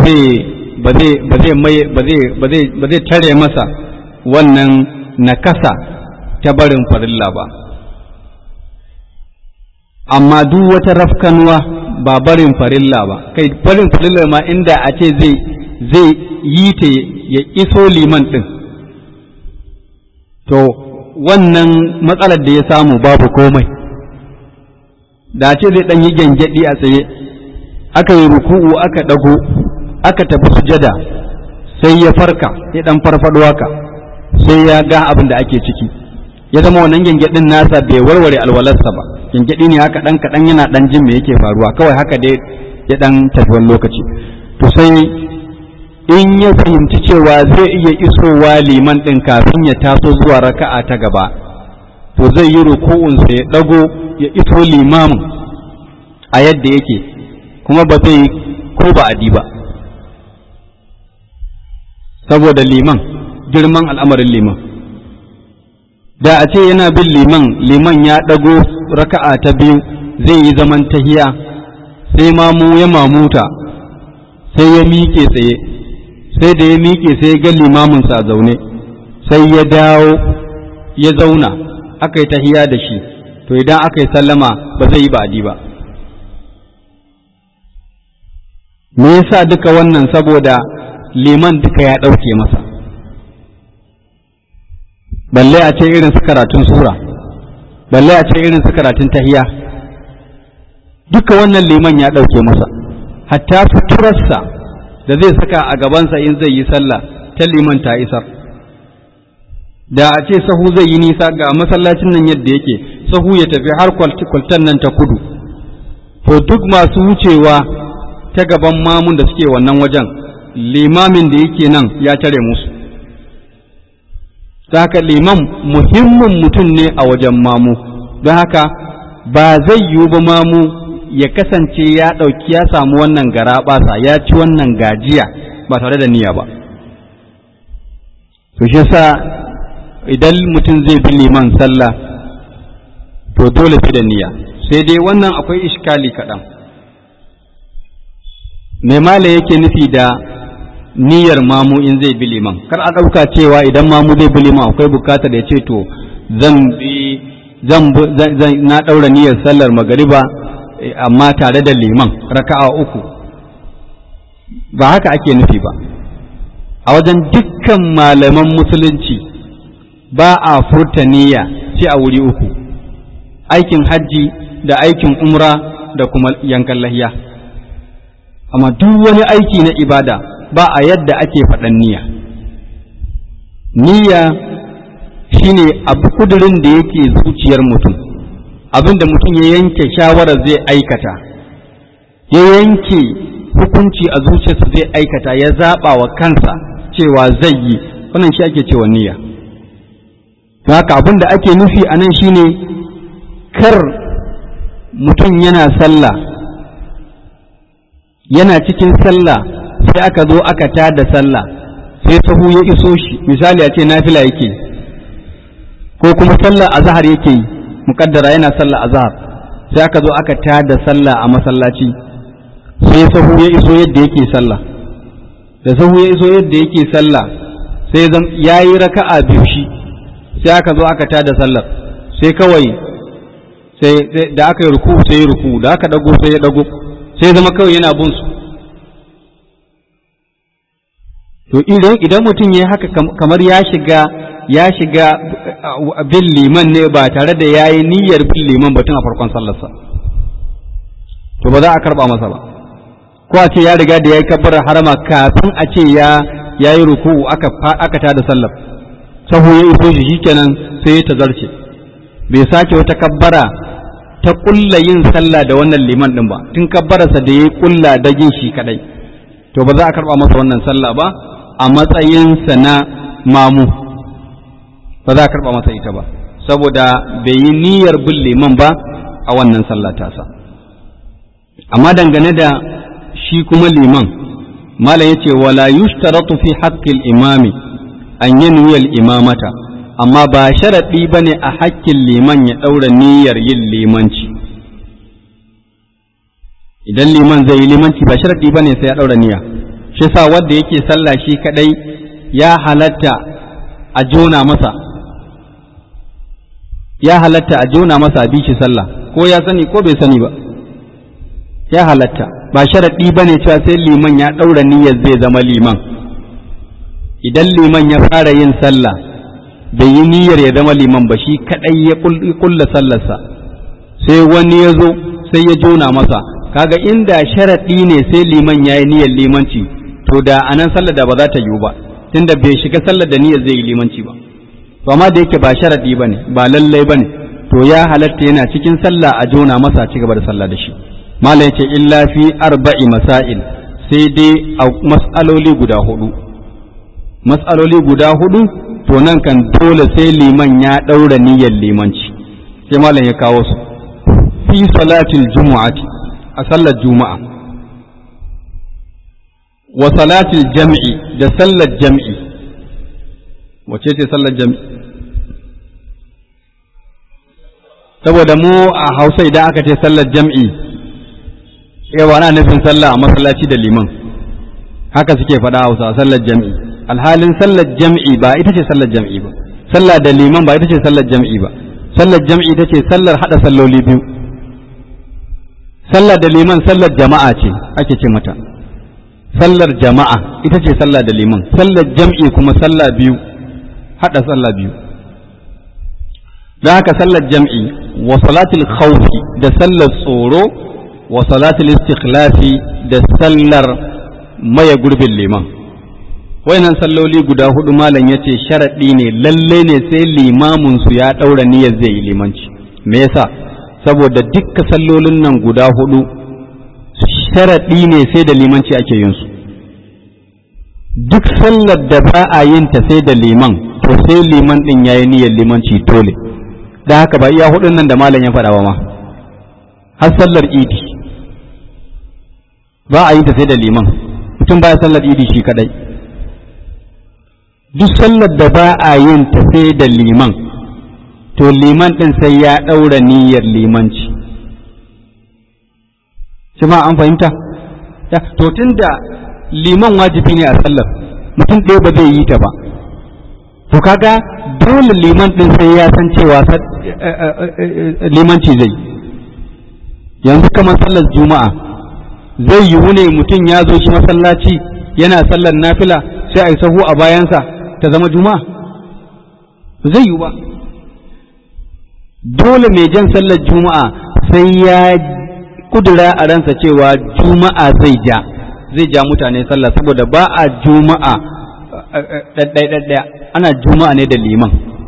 zai tare masa wannan nakasa ta barin farilla ba. Amma duk wata rafkanuwa ba barin farilla ba, kai barin farilla ma inda a ce zai yi ta ya iso liman ɗin, to wannan matsalar da ya samu babu komai. Da ce zai ɗan yi gyangyaɗi a tsaye, aka yi ruku'u aka ɗago aka tafi sujada, sai ya farka ya ɗan farfaɗo haka, sai ya ga abin da ake ciki, ya zama wannan gyangyaɗin nasa bai warware alwalarsa ba, gyangyaɗi ne haka ɗan kaɗan yana ɗan jin me yake faruwa, kawai haka dai ya ɗan tafi wani lokaci. To sai in ya fahimci cewa zai iya isowa liman ɗin kafin ya taso zuwa raka'a ta gaba, to zai yi ruku'unsa ya ɗago ya iso limamin a yadda yake, kuma ba zai ko ba adi ba, saboda liman girman al'amarin liman. Da a ce yana bin liman ya ɗago raka'a ta biyu zai yi zaman tahiya, sai mamu ya mamuta sai ya miƙe tsaye, sai da ya miƙe sai ya ga limaminsa a zaune, sai ya dawo ya zauna aka yi tahiya da shi, to idan aka yi sallama ba zai yi ba'adi ba. Me yasa duka wannan? Saboda liman duka ya ɗauke masa, balle a ce irin su karatun sura, balle a ce irin su karatun tahiya, duka wannan liman ya ɗauke masa. Hatta fiturarsa da zai saka a gabansa in zai yi sallah ta liman ta isar. Da a ce sahu zai yi nisa, ga masallacin nan yadda yake, sahu ya tafi har kwaltan nan ta kudu, to duk masu wucewa ta gaban mamun da suke wannan wajen, limamin da yake nan ya tare musu. Don haka liman muhimmin mutum ne a wajen mamu, don haka ba zai yiwu ba mamu ya kasance ya ɗauki ya samu wannan garaɓasa, ya ci wannan gajiya ba tare da niyya ba. To shi yasa idan mutum zai bi liman sallah to dole sai da niyya, sai dai wannan akwai iskali kaɗan. Me mala yake nufi da niyyar mamu in zai bi liman? Kar a ɗauka cewa idan mamu zai bi liman akwai bukatar da ya ce to zan bi na ɗaura niyyar sallar magariba amma tare da liman raka'a 3 ba haka ake nufi ba. A wajen dukkan malaman musulunci ba a furta niyya sai a wuri 3, aikin hajji da aikin umra da kuma yankan lahiya. Amma duk wani aiki na ibada ba a yadda ake faɗan niyya. Niyya shine abu kudurin da yake zuciyar mutum, abinda mutum ya yanke shawarar zai aikata, ya yanke hukunci a zuciyarsa zai aikata, ya zaɓa wa kansa cewa zai yi, wannan shi ake cewa niyya. Don haka abinda ake nufi a nan shine kar mutum yana sallah, yana cikin sallah sai aka zo aka tada sallah sai sahu ya iso shi, misali a ce nafila yake ko kuma sallar azhar yake yi, mukaddara yana sallar azhar sai aka zo aka tada sallah a masallaci sai sahu ya iso yadda yake sallah, da sahu ya iso yadda yake sallah sai yayi raka'a biyu shi sai aka zo aka tada sallar sai kawai sai da aka yi ruku sai ya ruku, da aka dago sai ya dago, sai zama kawai yana bin su. To idan mutum ya haka kamar ya shiga bin liman ne ba tare da yayi niyyar bin liman ba tun a farkon sallarsa, to ba za a karba masa ba. Ko a ce ya riga da yayi kabbar harama kafin a ce yayi ruku aka tada sallar, sahu ya iso shi shikenan sai ya tazarce, bai sake wata kabbara ta kulla yin sallah da wannan liman din ba, tun kabbararsa da yayi kulla da yin shi kadai, to ba za a karba masa wannan sallah ba a matsayinsa na mamu, ba za a karba masa ita ba saboda bai yi niyyar bin liman ba a wannan sallah tasa. Amma dangane da shi kuma liman, malam yace wala yushtaratu fi haqqil imami an yanwi al imamata, amma ba sharaɗi ba ne a hakkin liman ya ɗaura niyyar yin limanci. Idan liman zai yi limanci ba sharaɗi ba ne sai ya ɗaura niyya. Shi sa wanda yake sallah shi kaɗai ya halatta a jona masa, a bi shi sallah, ko ya sani ko bai sani ba, ya halatta. Ba sharaɗi ba ne cewa sai liman ya ɗaura niyyar zai zama liman. Idan liman ya fara yin sallah bai yi niyyar ya zama liman ba, shi kadai ya kulla sallarsa, sai wani ya zo sai ya jona masa, kaga inda sharaɗi ne sai liman ya yi niyyar limanci, to da anan sallar da ba za ta yiwu ba, tunda bai shiga sallar da niyyar zai yi limanci ba. To amma da yake ba sharaɗi ba ne, ba lallai ba ne, to ya halatta yana cikin sallah a jona masa ci gaba da sallah da shi. Malam yace illa fi 4 masail, sai dai a mas'aloli guda 4. Mas'aloli guda 4 to nan kan dole sai liman ya ɗaura niyyar limanci. Sai malam ya kawo su. Fi salatil jumu'ati, a sallar juma'a, wa salatil jam'i, da sallar jam'i. Wace ce sallar jam'i? Saboda mu a Hausa idan aka ce sallar jam'i, yawa ana nufin sallah a masallaci da liman, haka suke faɗa a Hausa, sallar jam'i. Alhalin sallar jam'i ba ita ce sallar jam'i ba, sallah da liman ba ita ce sallar jam'i ba. Sallar jam'i ita ce sallar hada salloli biyu. Sallah da liman sallar jama'a ce ake ce mata, sallar jama'a ita ce sallah da liman, sallar jam'i kuma sallah biyu, hada sallah biyu. Da haka sallar jam'i wa salatul khawfi, da sallar tsoro, wa salatul istikhlafi, da sallar maye gurbin liman. Wayannan salloli guda 4 malam yace sharadi ne, lalle ne sai limamin su ya daura niyyar zai yi limanci. Me yasa? Saboda dukkan sallolin nan guda 4 sharadi ne sai da limanci ake yin su. Duk sallar da ba a yin ta sai da liman, to sai liman din yayi niyyar limanci dole. Da haka ba iya 4 nan da malam ya faɗa ba ma, har sallar idi ba a yin ta sai da liman, mutum baya sallar idi shi kadai. Duk sallar da ba a yin ta sai da liman, to liman ɗin sai ya ɗaura niyyar limanci. Shima an fahimta? To tun da liman wajibi ne a sallar, mutum ɗaya ba zai yi ta ba, to kaga dole liman ɗin sai ya san cewa limanci zai. Yanzu kamar sallar juma'a zai yiwu ne mutum ya zo shi masallaci yana sallar nafila sai a yi sahu a bayansa ta zama juma'a? Zai yiwu ba. Dole mai jan sallar juma'a sai ya kudura a ransa cewa juma'a zai ja mutane sallah, saboda ba a juma'a ɗaɗɗaya, ana juma'a ne da liman.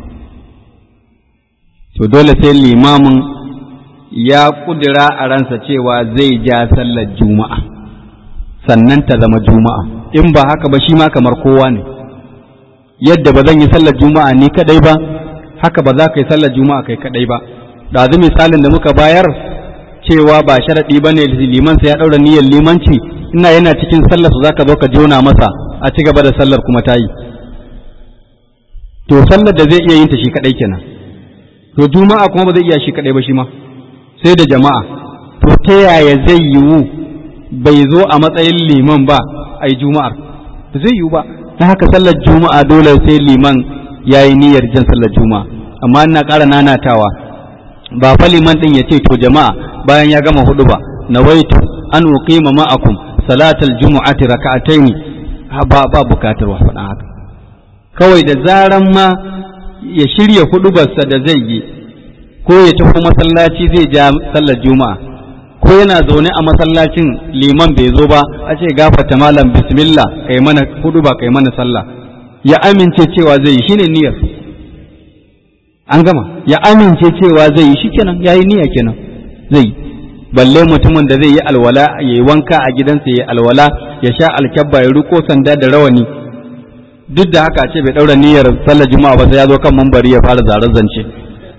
To dole sai limamin ya kudura a ransa cewa zai ja sallar juma'a sannan ta zama juma'a. In ba haka ba shi ma kamar kowa ne. Yadda ba zan yi sallar juma'a ni kadai ba, haka ba za ka yi sallar juma'a kai kadai ba. Ɗazu misalin da muka bayar cewa ba sharaɗi ba ne liman sai ya ɗaura niyyar limanci, ina yana cikin sallar su za ka zo ka jona masa a ci gaba da sallar kuma ta yi. To sallar da zai iya yin ta shi kadai kenan. To juma'a kuma ba zai iya shi kadai ba shi ma, sai da jama'a. To ta yaya zai yiwu bai zo a matsayin liman ba a yi juma'ar? Ba zai yiwu ba. Ta haka sallar juma'a dole sai liman ya yi niyyar jan sallar juma'a. Amma ina ƙara nanatawa, ba fa liman ɗin ya ce to jama'a bayan ya gama hudu ba, nawaitu an uqima ma'akum salatal jumu'ati raka'ataini, ba bukatar wa faɗa haka. Kawai da zaran ma ya shirya hudubarsa da zai yi, ko ya tafi masallaci zai ja sallar juma'a, ko yana zaune a masallacin liman bai zo ba, a ce gafarta malam bismillah kai mana huduba kai mana sallah, ya amince cewa zai yi, shine niyyar. An gama, ya amince cewa zai yi, shikenan yayi niyya kenan zai. Balle mutumin da zai yi alwala, yayi wanka a gidansa, yayi alwala, ya sha alkyabba, ya ruko sanda da rawani, duk da haka ce bai daura niyyar sallar juma'a ba sai ya zo kan mambari ya fara zarar zance.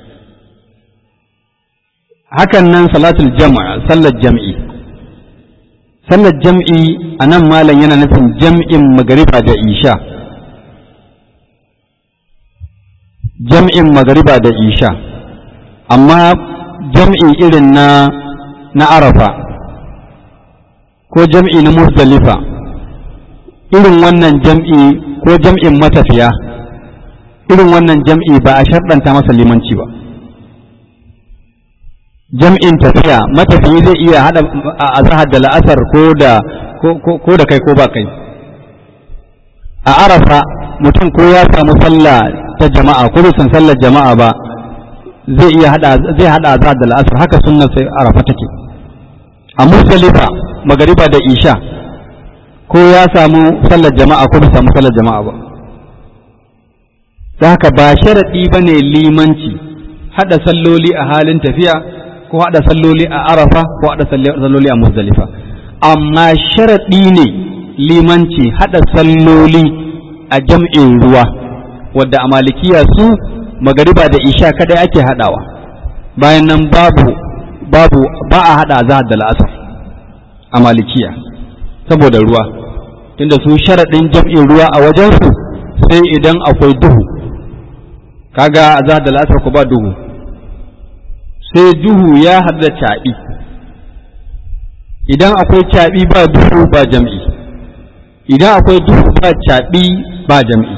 Hakan nan salatul jama'a, sallar jam'i. Sallar jam'i anan malam yana nufin jam'in magariba da isha. Jam'in magariba da isha, amma jam'i irin na Arafa ko jam'i na Muzdalifa, irin wannan jam'i ko jam'in matafiya, irin wannan jam'i ba a sharɗanta masa limanci ba. Jam'in tafiya, matafiyi zai iya haɗa a azhar da la'asar ko da kai ko ba kai. A Arafa mutum ko ya samu sallah ta jama'a ko bai san sallar jama'a ba, zai haɗa azhar da la'asar, haka sunnar sai Arafa take. A Muzdalifa magariba da isha, ko ya samu sallar jama'a ko bai samu sallar jama'a ba. Da haka ba sharaɗi ba ne limanci haɗa salloli a halin tafiya, ko haɗa salloli a Arafa, ko haɗa salloli a Muzdalifa. Amma sharaɗi ne limanci haɗa salloli a jam'in ruwa, wadda a malikiya su magariba da isha kadai ake haɗawa. Bayan nan ba a haɗa azhar da la'asar a malikiya saboda ruwa, tunda su sharaɗin jam'in ruwa a wajensu sai idan akwai duhu. Kaga azhar da la'asar ku ba duhu, sai duhu ya haɗu da caɓi. Idan akwai caɓi ba duhu ba jam'i, idan akwai duhu ba caɓi ba jam'i.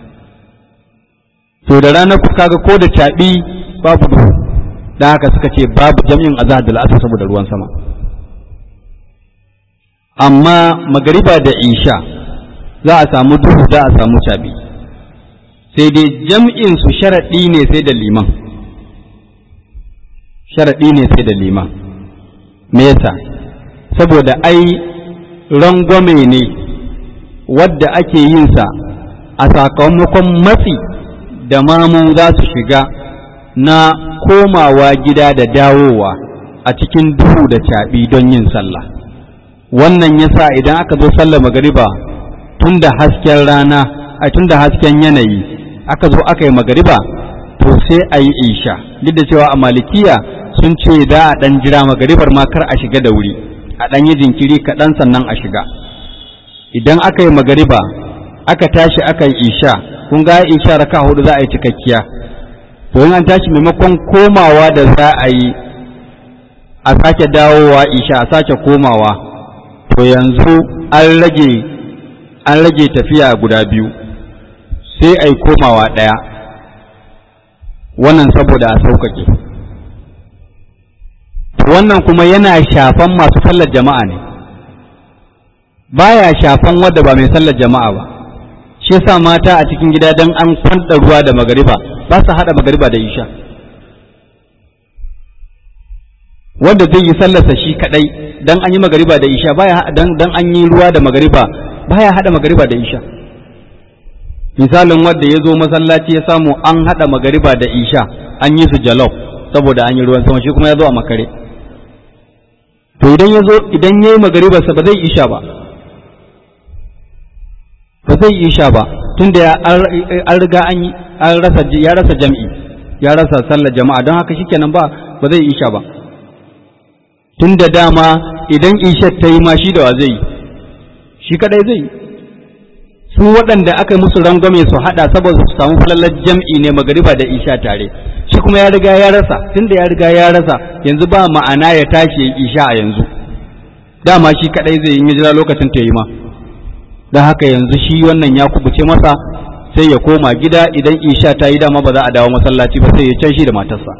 To da ranar ku kaga ko da caɓi babu duhu, don haka suka ce babu jam'in azhar da la'asar saboda ruwan sama. Amma magariba da isha za a samu duhu, za a samu caɓi, sai dai jam'in su sharaɗi ne sai da liman. Sharaɗi ne sai da liman. Me yasa? Saboda ai rangwame ne wadda ake yin sa a sakamakon matsi da mamu za su shiga na komawa gida da dawowa a cikin duhu da caɓi don yin sallah. Wannan yasa idan aka zo sallar magariba tun da hasken rana, tun da hasken yanayi aka zo aka yi magariba, to sai a yi isha. Duk da cewa a malikiya sun ce da a ɗan jira magaribar ma kar a shiga da wuri, a ɗan yi jinkiri kaɗan sannan a shiga. Idan aka yi magariba aka tashi aka yi isha, kun ga isha raka hudu za a yi cikakkiya. To in an tashi maimakon komawa da za a yi a sake dawowa isha, a sake komawa, to yanzu an rage tafiya guda biyu, sai a yi komawa ɗaya. wannan saboda a sauƙaƙe. Wannan kuma yana shafan masu sallar jama'a ne, baya shafan wadda ba mai sallar jama'a ba. Shi yasa mata a cikin gida dan an kwanta ruwa da magariba ba su haɗa magariba da isha. Wanda zai yi sallarsa shi kadai dan an yi magariba da isha baya dan an yi ruwa da magariba baya haɗa magariba da isha. Misalin wanda ya zo masallaci ya samu an haɗa magariba da isha an yi su jalof saboda an yi ruwan sama, shi kuma ya zo a makare. To idan ya yi magaribarsa ba zai isha ba, tunda an riga ya rasa jam'i, ya rasa sallar jama'a, don haka shikenan ba zai isha ba. Tunda dama idan isha ta yi ma shi da wa zai yi, shi kadai zai yi. Su waɗanda aka yi musu rangwame su haɗa saboda su samu falalar jam'i ne magariba da isha tare, shi kuma ya riga ya rasa. Tunda ya riga ya rasa, yanzu ba ma'ana ya tashi ya isha a yanzu, dama shi kadai zai yi jira lokacin ta yi ma. Don haka yanzu shi wannan ya kubuce masa, sai ya koma gida. Idan isha ta yi dama ba za a dawo masallaci ba, sai ya can shi da matarsa.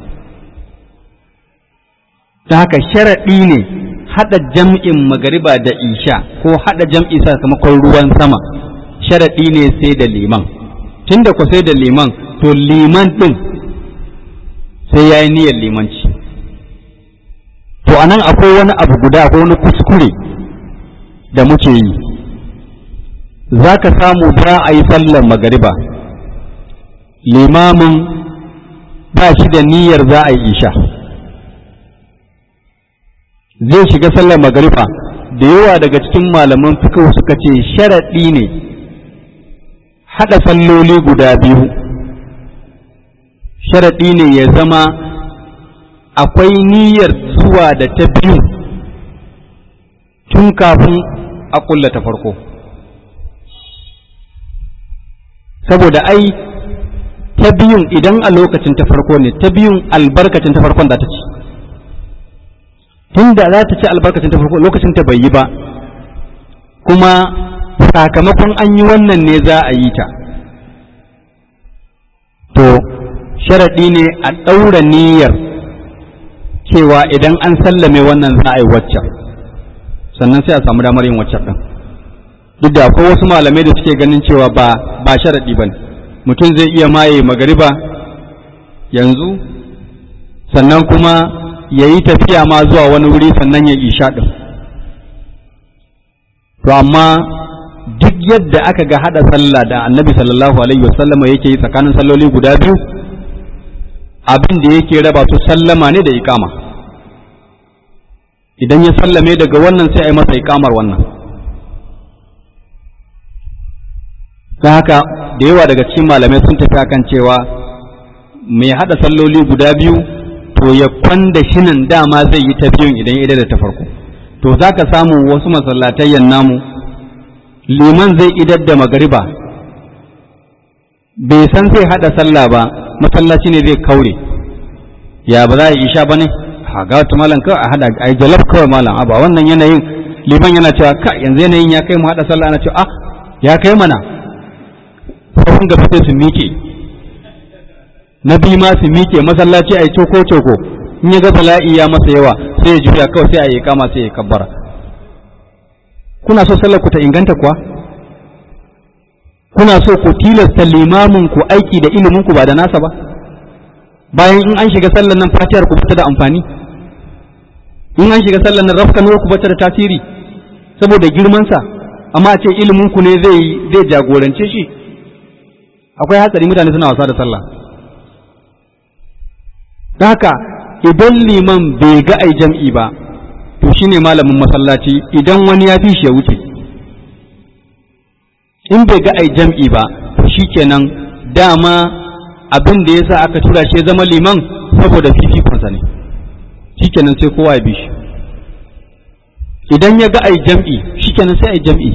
Don haka sharaɗi ne haɗa jam'in magariba da isha ko haɗa jam'i sakamakon ruwan sama, sharaɗi ne sai da liman. Tunda ku sai da liman, to liman ɗin sai ya yi niyyar limanci. To anan akwai wani abu guda, akwai wani kuskure da muke yi. Za ka samu za a yi sallar magariba, limamin ba shi da niyyar za a yi isha, zai shiga sallar magariba. Da yawa daga cikin malaman fiqh suka ce sharaɗi ne haɗa salloli guda biyu, sharaɗi ne ya zama akwai niyyar zuwa da ta biyu tun kafin a ƙulla ta farko. Saboda ai ta biyun idan a lokacin ta farko ne, ta biyun albarkacin ta farkon za ta ci. Tunda za ta ci albarkacin ta farko lokacin ta bai yi ba, kuma sakamakon an yi wannan ne za a yi ta. To sharaɗi ne a ɗaura niyyar cewa idan an sallame wannan za a yi waccan, sannan sai a samu damar yin waccan ɗin. Duk da akwai wasu malamai da suke ganin cewa ba sharaɗi ba ne, mutum zai iya maye magariba yanzu sannan kuma ya yi tafiya ma zuwa wani wuri sannan ya isha ɗin. To amma duk yadda aka ga haɗa sallah da annabi sallallahu alaihi wasallama yake yi tsakanin salloli guda biyu, abin da yake raba su sallama ne da iƙama. Idan ya sallame daga wannan sai a yi masa iƙamar wannan. Ta haka da yawa daga cikin malamai sun tafi akan cewa mai haɗa salloli guda biyu to ya kwanda shinin dama zai yi ta biyun idan ya idar da ta farko. To za ka samu wasu masallatayyan namu liman zai idar da magariba bai san zai haɗa sallah ba, masallaci ne zai kaure, ya ba za a yi isha ba ne? Ha ga wata malam kawai a haɗa a yi jalab kawai malam, a ba wannan yanayin liman yana cewa ka yanzu yanayin ya kai mu haɗa sallah, ana cewa ya kai mana. Sauran gaba sai su miƙe, na biyu ma su miƙe, masallaci a yi coko-coko, in ya ga bala'i ya masa yawa sai ya juya kawai sai a yi kama sai ya kabbara. Kuna so sallar ku ta inganta kuwa? Kuna so ku tilasta limamin ku aiki da ilimin ku ba da nasa ba? Bayan in an shiga sallar nan fatiyar ku bata da amfani, in an shiga sallar nan rafkanuwar ku bata da tasiri saboda girmansa, amma a ce ilimin ku ne zai jagorance shi. Akwai hatsari, mutane suna wasa da sallah. Haka idan liman bai ga ai jam'i ba, to shine malamin masallaci, idan wani ya fi shi ya wuce. In bai ga ai jam'i ba, to shikenan dama abin da yasa aka tura shi zama liman saboda fifikonsa ne, shikenan sai kowa ya bi shi. Idan ya ga ai jam'i shikenan sai ai jam'i.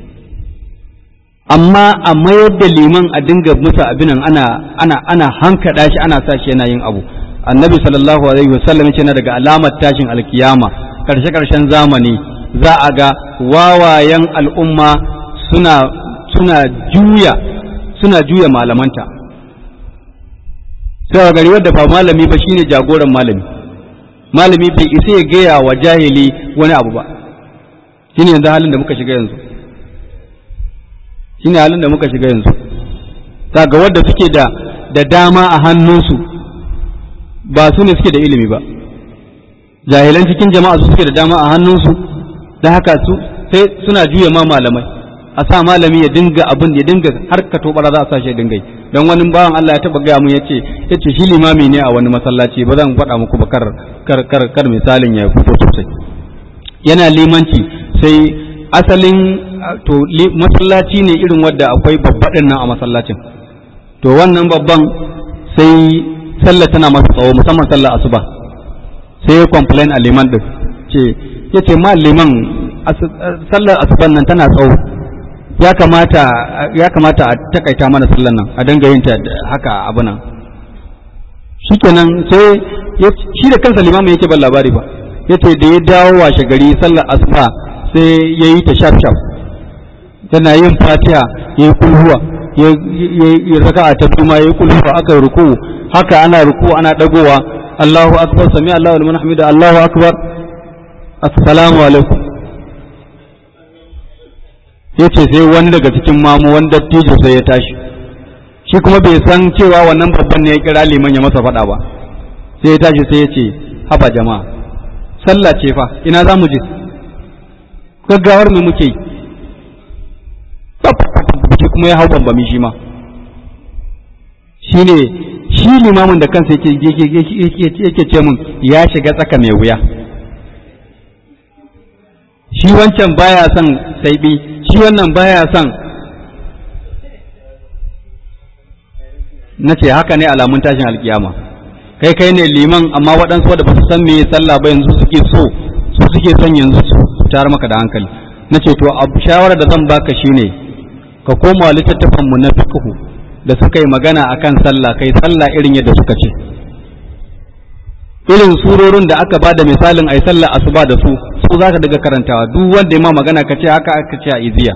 Amma a mayar da liman a dinga musa abinan ana hankada shi, ana sa shi yana yin abu. Annabi sallallahu alaihi wasallam yace na daga alamar tashin alkiyama, karshen zamani za a ga wawayen al'umma suna juya malamanta, sai gari wanda ba malami ba shine jagoran malami bai isa ya gaya wa jahili wani abu ba. Shine yanzu halin da muka shiga yanzu, ga wanda suke da dama a hannunsu ba su ne suke da ilimi ba, jahilan cikin jama'a su suke da dama a hannunsu, da haka su sai suna juya ma malamai, a sa malami ya dinga har ka tobara za a sa shi ya dinga yi. Don wani bawan Allah ya taba gaya mu yace shi limami ne a wani masallaci, ba zan faɗa muku ba kar misalin ya fito sosai. Yana limanci sai asalin to masallaci ne irin wadda akwai babbaɗin nan a masallacin, to wannan babban sai sallah tana masa tsawo, musamman sallar asuba, sai ya complain a liman din yace ma liman sallar asuban nan tana tsawo, ya kamata a takaita mana sallar nan a dinga yin ta haka abu nan. Shikenan sai shi da kansa limamin yake ban labari ba, yace da ya dawo washe gari sallar asuba sai yayi ta shaf yana yin fatiha yayi kulhuwa yayi raka'a ta kuma yayi kulhuwa, aka ruku haka ana ruku ana dagowa, Allahu akbar sami Allahu liman hamida, Allahu akbar assalamu alaikum. Yace sai wani daga cikin mamu wanda tijo sai ya tashi, shi kuma bai san cewa wannan babban ne ya kira liman ya masa faɗa ba, sai ya tashi sai ya ce haba jama'a sallah ce fa, ina za mu je, gaggawar me muke yi, kuma ya hau bambami shi ma. Shi limamin da kansa yake ce mun ya shiga tsaka mai wuya, shi wancan baya son saibi, shi wannan baya son. Na ce haka ne alamun tashin alkiyama, kai ne liman amma waɗansu wadda ba su san me sallah ba yanzu suke son yanzu su tayar maka da hankali. Na ce to a shawarar da zan baka shine ka koma littattafan mu na fiqh da suka yi magana akan sallah, kai sallah irin yadda suka ce, irin surorin da aka bada misalin ai sallah asuba da su zaka daga karantawa. Duk wanda ya ma magana ka ce haka aka ce a iziya,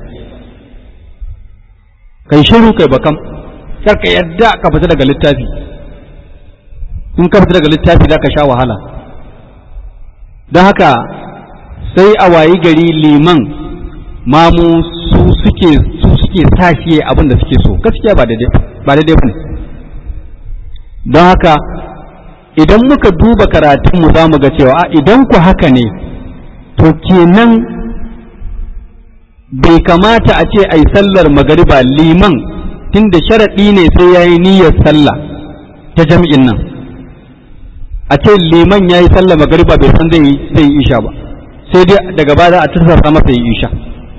kai shiru kai bakam, kar ka yadda ka fita daga littafi. In ka fita daga littafi zaka sha wahala. Don haka sai a wayi gari liman mamu su suke tashi abin da suke so, gaskiya ba daidai bane. Don haka idan muka duba karatunmu za mu ga cewa idan ku haka ne, to kenan bai kamata a ce ai sallar magariba liman tunda sharaɗi ne sai ya yi niyyar sallah ta jami'in nan, a ce liman ya yi sallar magariba bai san zai yi isha ba, sai dai daga baya za a tursasa masa yi isha.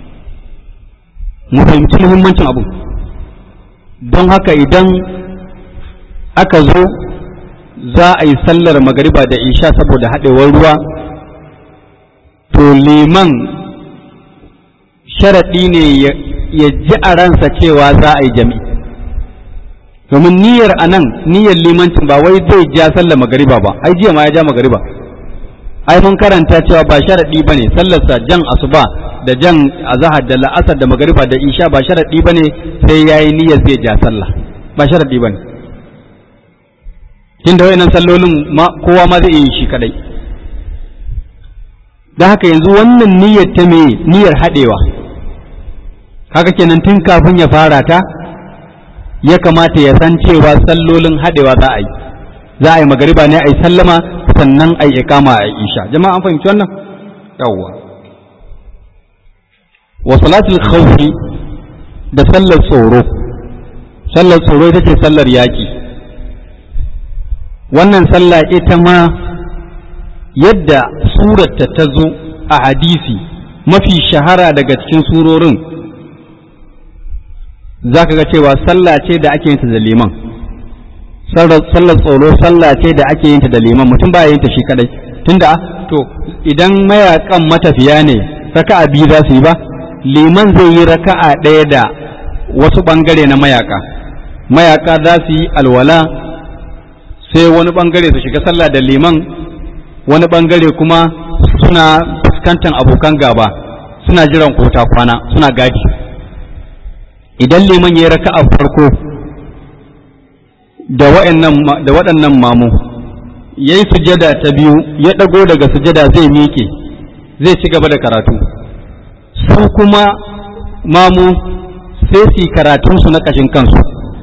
Mu fahimci muhimmancin abu. Don haka idan aka zo za a yi sallar magariba da isha saboda haɗewar ruwa, to liman sharaɗi ne ya ji a ransa cewa za a yi jami'i, domin niyyar anan niyyar limancin ba wai zai ja sallar magariba ba, ai jiya ma ya ja magariba, ai mun karanta cewa ba sharaɗi bane sallarsa jan asuba da jan azhar da la'asar da magariba da isha ba sharaɗi bane sai yayi niyyar zai ja sallah, ba sharaɗi bane. Tunda wayannan sallolin kowa ma zai yi shi kadai. Dan haka yanzu wannan niyyar ta me niyyar hadewa, kaga kenan tun kafin ya fara ta ya kamata ya san cewa sallolin hadewa za a yi magariba ne a yi sallama sannan a yi iqama a isha. Jama'a an fahimci wannan? Yawwa. Wa salatul khawfi da sallar tsoro ita ce sallar yaki. Wannan sallah ita ma yadda surarta ta zo a hadisi mafi shahara daga cikin surorin, za ka ga cewa sallah ce da ake yin ta da liman. Sallar tsoro sallah ce da ake yin ta da liman, mutum ba ya yin ta shi kadai. Tunda to idan mayakan matafiya ne raka'a biyu za su yi ba, liman zai yi raka'a ɗaya da wasu ɓangare na mayaka za su yi alwala, sai wani ɓangare su shiga sallah da liman, wani ɓangare kuma suna fuskantar abokan gaba, suna jiran kota kwana, suna gadi. Idan liman ya yi raka'a farko da waɗannan mamu yayi sujada ta biyu ya dago daga sujada zai miƙe zai ci gaba da karatu su kuma mamu sai su yi karatunsu na ƙashin kansu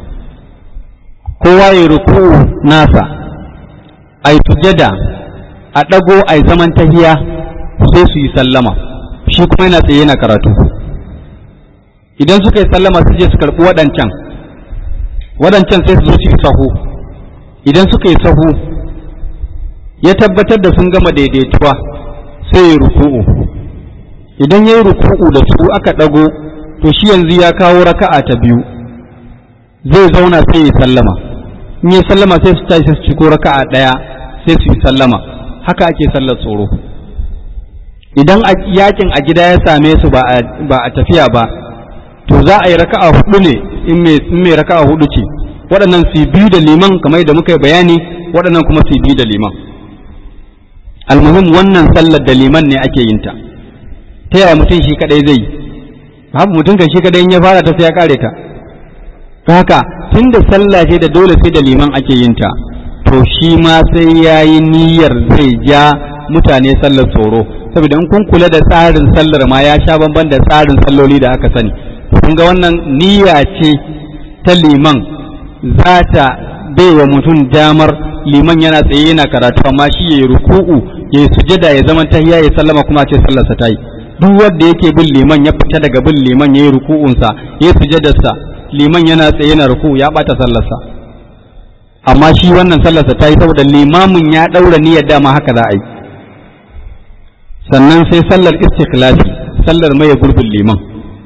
kowa ya ruku'u nasa ai sujada a dago ai zaman tahiya sai su yi sallama shi kuma yana tsaye yana karatu idan suka yi sallama su je su karɓi waɗancan sai su zo su yi sahu idan suka yi sahu ya tabbatar da sun gama daidaituwa sai ya ruku'u idan ya yi ruku'u da su aka ɗago to shi yanzu ya kawo raka'a ta biyu zai zauna sai ya sallama in ya sallama sai su tashi su ciko raka'a ɗaya sai su yi sallama haka ake sallar tsoro idan yakin a gida ya same su ba a tafiya ba to za a yi raka'a hudu ne in mai raka'a hudu ce waɗannan su biyu da liman kamar yadda muka yi bayani waɗannan kuma su biyu da liman almuhim wannan sallar da liman ne ake yin ta ta yaya mutum shi kadai zai yi babu mutum kan shi kadai in ya fara ta sai ya kare ta haka tunda sallah ce da dole sai da liman ake yin ta to shi ma sai yayi niyyar zai ja mutane sallar tsoro saboda in kun kula da tsarin sallar ma ya sha bamban da tsarin salloli da aka sani kun ga wannan niyya ce ta liman za ta baiwa mutum damar liman yana tsaye yana karatu amma shi yayi ruku'u yayi sujada ya zama tahiyya ya sallama kuma ce sallar sa tayi duk wanda yake bin liman ya fita daga bin liman yayi ruku'un sa yayi sujadar sa liman yana tsaye yana ruku'u ya bata sallar sa amma shi wannan sallar sa tayi saboda limamin ya daura niyyar dama haka za a yi sannan sai sallar istikhlafi sallar mai gurbin liman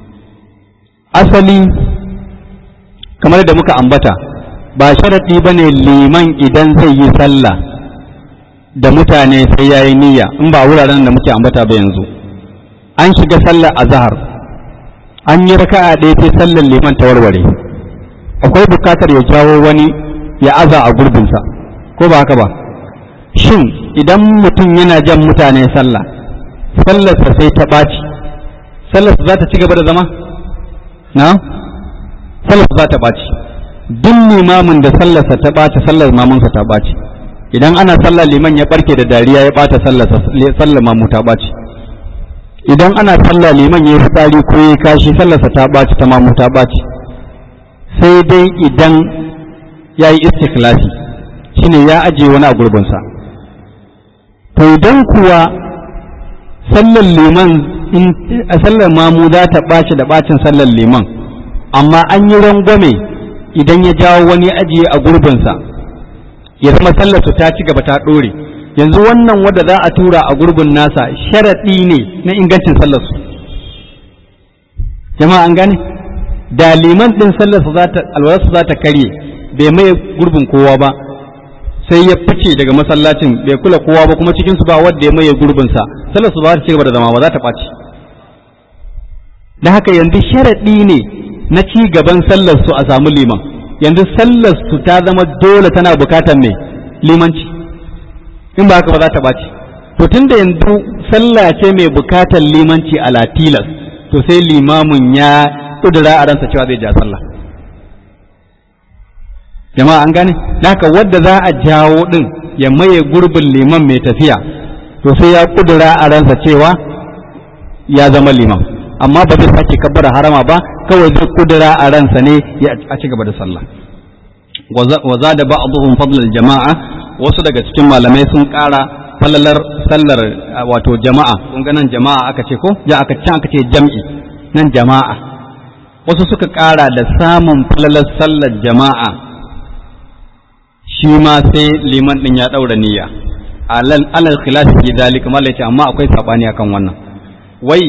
asali kamar da muka ambata ba sharadi bane liman idan zai yi sallah da mutane sai yayi niyya in ba wuraren da muke ambata ba yanzu an shiga sallar azhar an yi raka'a ɗaya sai sallar liman ta warware akwai bukatar ya jawo wani ya aza a gurbinsa ko ba haka ba shin idan mutum yana jan mutane sallah sallarsa sai ta ɓaci sallarsa za ta ci gaba da zama na sallarsa za ta ɓaci duk limamin da sallarsa ta ɓaci sallar mamunsa ta ɓaci idan ana sallar liman ya ɓarke da dariya ya ɓata sallar mamu ta ɓaci idan ana sallar liman ya yi fitsari ko ya kashi sallarsa ta ɓaci ta mamu ta ɓaci sai dai idan ya yi istikhlasi shine ya ajiye wani a gurbinsa to idan kuwa sallar liman a sallar mamu za ta ɓaci da ɓacin sallar liman amma an yi rangwame idan ya jawo wani ajiye a gurbinsa ya zama sallar su ta ci gaba ta ɗore yanzu wannan wadda za a tura a gurbin nasa sharaɗi ne na ingancin sallar su jama'a an gane da liman ɗin sallar su alwararsu za ta karye bai mai gurbin kowa ba sai ya fice daga masallacin bai kula kowa ba kuma cikinsu ba wanda ya maye gurbinsa sallar su ba ta ci gaba da zama ba za ta ɓaci da haka yanzu sharaɗi ne na ci gaban sallar su a samu liman yanzu sallar su ta zama dole tana bukatar mai limanci in ba haka ba za ta ɓaci to tunda yanzu sallah ce mai bukatar limanci a latilas to sai limamin ya kudura a ransa cewa zai ja sallah jama'a an gane haka wadda za a jawo din ya maye gurbin liman mai tafiya to sai ya kudura a ransa cewa ya zama liman amma ba zai sake kabbara harama ba kawai zai kudura a ransa ne a ci gaba da sallah wa zada ba'dhum fadl al-jama'a wasu daga cikin malamai sun ƙara falalar sallar wato jama'a kun ga nan jama'a aka ce ko ya aka ce jam'i nan jama'a wasu suka ƙara da samun falalar sallar jama'a shi ma sai liman din ya daura niyya alal khilaf fi dalika mallai ce amma akwai sabani akan wannan wai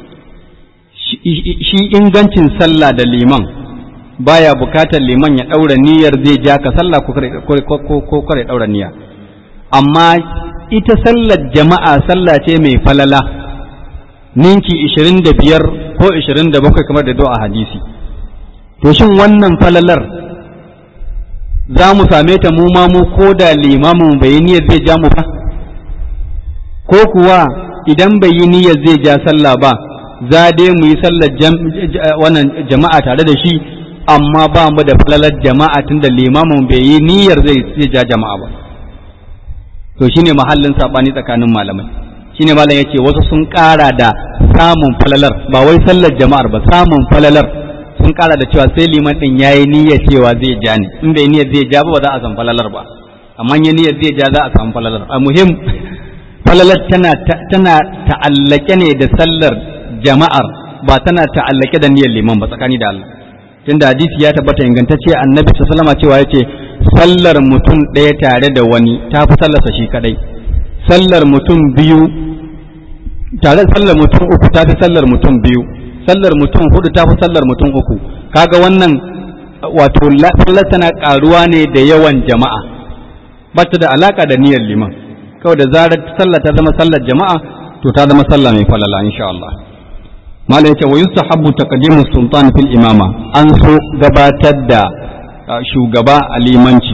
shi ingancin sallah da liman baya bukatar liman ya daura niyyar zai ja ka sallah ko kare daura niyya amma ita sallar jama'a sallah ce mai falala ninki 25 ko 27 kamar da do a hadisi to shin wannan falalar za mu same ta mu ma mu ko da limamin bai yi niyyar zai ja mu ba ko kuwa idan bai yi niyyar zai ja sallah ba za dai mu yi sallar wannan jama'a tare da shi amma ba mu da falalar jama'a tunda limamin bai yi niyyar zai ja jama'a ba. To shine mahallin sabani tsakanin malamai. Shine malam yace wasu sun ƙara da samun falalar, ba wai sallar jama'ar ba, samun falalar sun ƙara da cewa sai liman din yayi niyyar cewa zai ja ne, in bai niyyar zai ja ba za a san falalar ba, amma in niyyar zai ja za a samu falalar. A muhim falalar tana ta'allake ne da sallar jama'ar, ba tana ta'allake da niyyar liman ba, tsakani da Allah. Tunda hadisi ya tabbata ingantacce annabi sallallahu alaihi wasallam cewa yace sallar mutum ɗaya tare da wani ta fi sallarsa shi kadai, sallar mutum biyu tare da sallar mutum uku ta fi sallar mutum biyu, sallar mutum hudu ta fi sallar mutum uku. Kaga wannan wato sallar tana karuwa ne da yawan jama'a, ba ta da alaka da niyyar liman. Kawai da zarar sallar ta zama sallar jama'a to ta zama sallah mai falala insha Allah. Malam yace wa yustahabbu taqdimu sultan fil imama, an so gabatar da shugaba a limanci,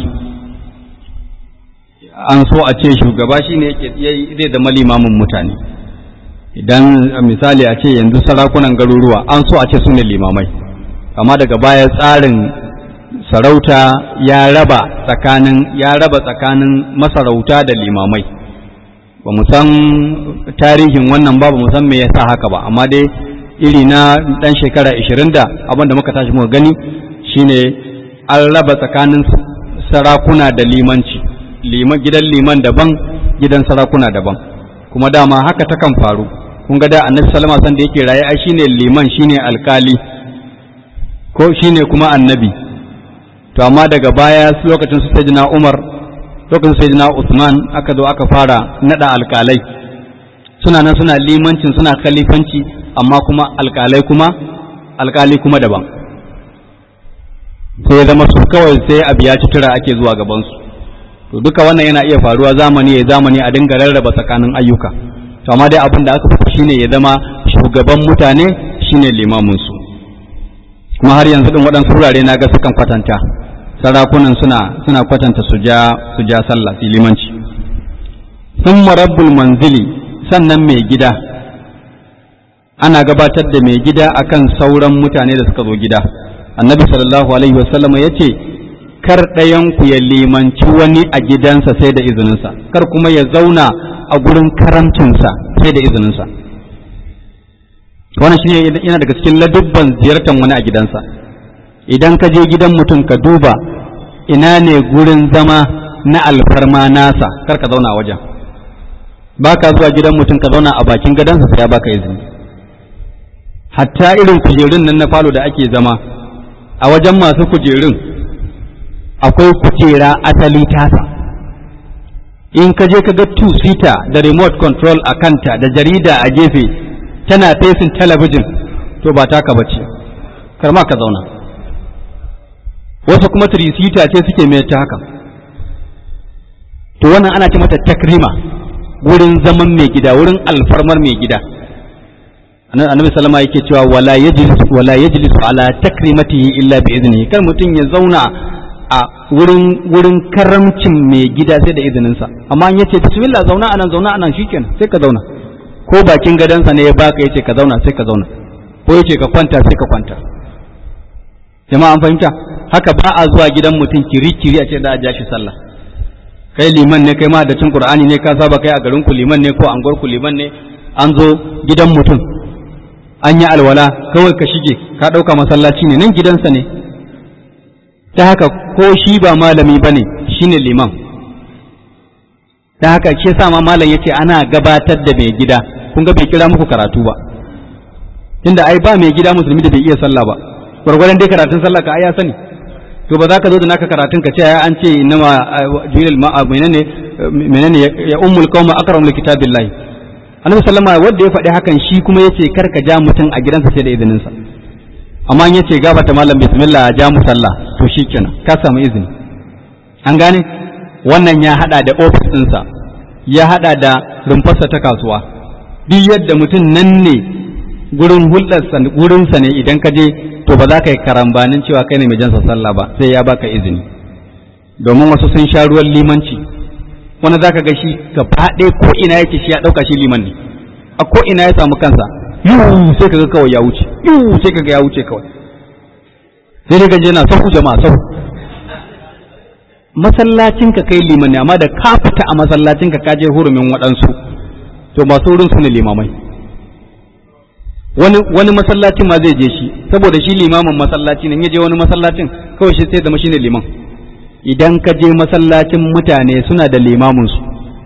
an so a ce shugaba shine zai zama limamin mutane. Idan misali a ce yanzu sarakunan garuruwa an so a ce su ne limamai, amma daga baya tsarin sarauta ya raba tsakanin masarauta da limamai. Ba mu san tarihin wannan ba mu san me yasa haka ba, amma dai iri na dan shekara 20 da abin da muka tashi muka gani shine an raba tsakanin sarakuna da limanci, gidan liman daban gidan sarakuna daban, kuma dama haka ta kan faru. Kun ga da annabi sallama san da yake raye ai shine liman, shine alkali ko shine kuma annabi. To amma daga baya lokacin su sayyidina Umar, lokacin sayyidina Usman aka zo aka fara nada alkalai, suna nan suna limancin suna khalifanci, amma kuma alkali kuma daban. Sai ya zama su kawai sai a biya tura ake zuwa gabansu. To duka wannan yana iya faruwa zamani a dinga rarraba tsakanin ayyuka. To amma dai abin da aka fi shine ya zama shugaban mutane shine limamin su. Kuma har yanzu din waɗansu wurare na ga sukan kwatanta, sarakunan suna kwatanta su ja sallah su limanci. Thumma rabbul manzili, sannan mai gida, ana gabatar da mai gida akan sauran mutane da suka zo gida. Annabi sallallahu alaihi wasallam ya ce kar ɗayanku ya limanci wani a gidansa sai da izininsa, kar kuma ya zauna a gurin karamcinsa sai da izininsa. Wannan shine yana daga cikin ladubban ziyartar wani a gidansa. Idan ka je gidan mutum ka duba ina ne gurin zama na alfarma nasa, kar ka zauna a wajen. Ba ka zuwa gidan mutum ka zauna a bakin gadansa sai ya baka izini. Hatta irin kujerun nan na falo da ake zama, a wajen masu kujerun akwai kujera asali tasa. In ka je ka ga two-seater da remote control a kanta da jarida a gefe tana facing talabijin, to ba taka bace, kar ma ka zauna. Wasu kuma three-seater ce suke mai ta haka. To wannan ana ce mata takrima, wurin zaman mai gida, wurin alfarmar mai gida. Annabi sallama yake cewa wala yajlisu ala takrimatihi illa bi iznihi, kar mutum ya zauna a wurin karamcin mai gida sai da izininsa. Amma in yace bismillah zauna anan shikenan sai ka zauna, ko bakin gadansa ne ya baka yace ka zauna sai ka zauna, ko yace ka kwanta sai ka kwanta. Jama'a an fahimta? Haka ba a zuwa gidan mutum kiri a ce da a ja shi sallah. Kai liman ne, kai ma da cin Qur'ani ne, ka saba kai a garin ku liman ne ko anguwar ku liman ne, an zo gidan mutum an yi alwala kawai ka shige ka ɗauka masallaci ne, nan gidansa ne. Ta haka ko shi ba malami ba ne shi ne liman. Ta haka shi sa ma malam ya ce ana gabatar da mai gida. Kun ga bai kira muku karatu ba, tunda ai ba mai gida musulmi da bai iya sallah ba, gwargwadon dai karatun sallah ka ai ya sani. To ba za ka zo da naka karatun ka ce an ce innama jinil ma'a menene ya ummul qauma akramul kitabillahi. Annabi sallama wanda ya faɗi hakan shi kuma yace kar ka ja mutum a gidansa sai da izinin sa. Amma in yace gabata malam bismillah ja mu sallah to shikenan ka samu izini. An gane wannan ya hada da office ɗinsa, ya hada da rumfarsa ta kasuwa. Duk yadda mutum nan ne gurin hulɗarsa gurinsa ne, idan ka je to ba za ka yi karambanin cewa kai ne mai jansa sallah ba, sai ya baka izini. Domin wasu sun sha ruwan limanci, wani za ka ga shi gaba ɗaya ko ina yake shi ya ɗauka shi liman ne, a ko ina ya samu kansa yiwu sai ka ga kawai ya wuce, yiwu sai ka ga ya wuce kawai. sai dai gaje na sahu jama'a sahu. Masallacin ka kai liman ne, amma da ka fita a masallacin ka je hurumin waɗansu to masu wurin su ne limamai. Wani masallacin ma zai je shi saboda shi limamin masallaci ne, ya je wani masallacin kawai shi sai zama shine liman. Idan ka je masallacin mutane suna da limaminsu,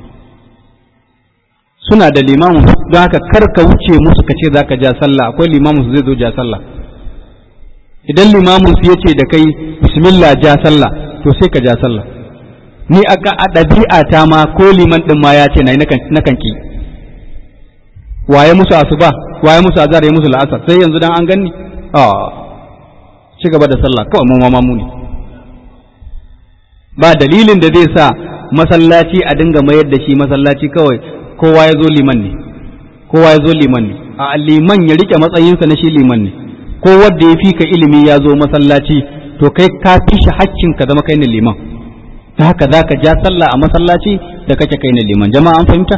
suna da limaminsu, don haka kar ka wuce musu ka ce za ka ja sallah, akwai limaminsu zai zo ja sallah. Idan limaminsu ya ce da kai bismillah ja sallah, to sai ka ja sallah. Ni a ɗabi'a ta ma ko liman ɗin ma ya ce na kan ki. Waye musu asuba, waye musu azhar, ya musu la'asar, sai yanzu dan an ganni ci gaba da sallah kawai mun ma mu ne. Ba dalilin da zai sa masallaci a dinga mayar da shi masallaci kawai kowa ya zo liman ne, kowa ya zo liman ne. A liman ya rike matsayinsa na shi liman ne. Ko wanda ya fi ka ilimi ya zo masallaci, to kai ka fi shi haƙƙin ka zama kai ne liman. Ta haka za ka ja sallah a masallaci da kake kai ne liman. Jama'a an fahimta?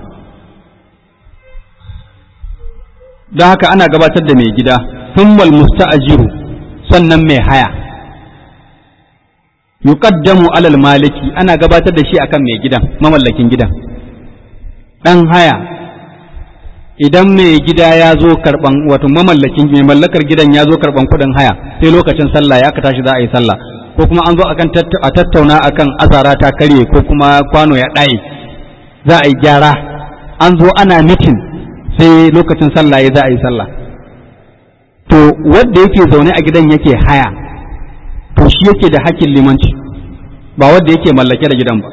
Don haka ana gabatar da mai gida, thummal musta'jiru, sannan mai haya. Yuqaddamu alal maliki, ana gabatar da shi akan mai gidan, mamallakin gidan. Dan haya, idan mai gida ya zo karban, wato mamallakin mai mallakar gidan ya zo karban kudin haya, sai lokacin sallah ya aka tashi za a yi sallah, ko kuma an zo akan a tattauna akan azara ta karye ko kuma kwano ya ɗaye, za a yi gyara, an zo ana mitin sai lokacin sallah ya za a yi sallah. To wanda yake zaune a gidan yake haya, to shi yake da hakkin limanci, ba wanda yake mallake da gidan ba.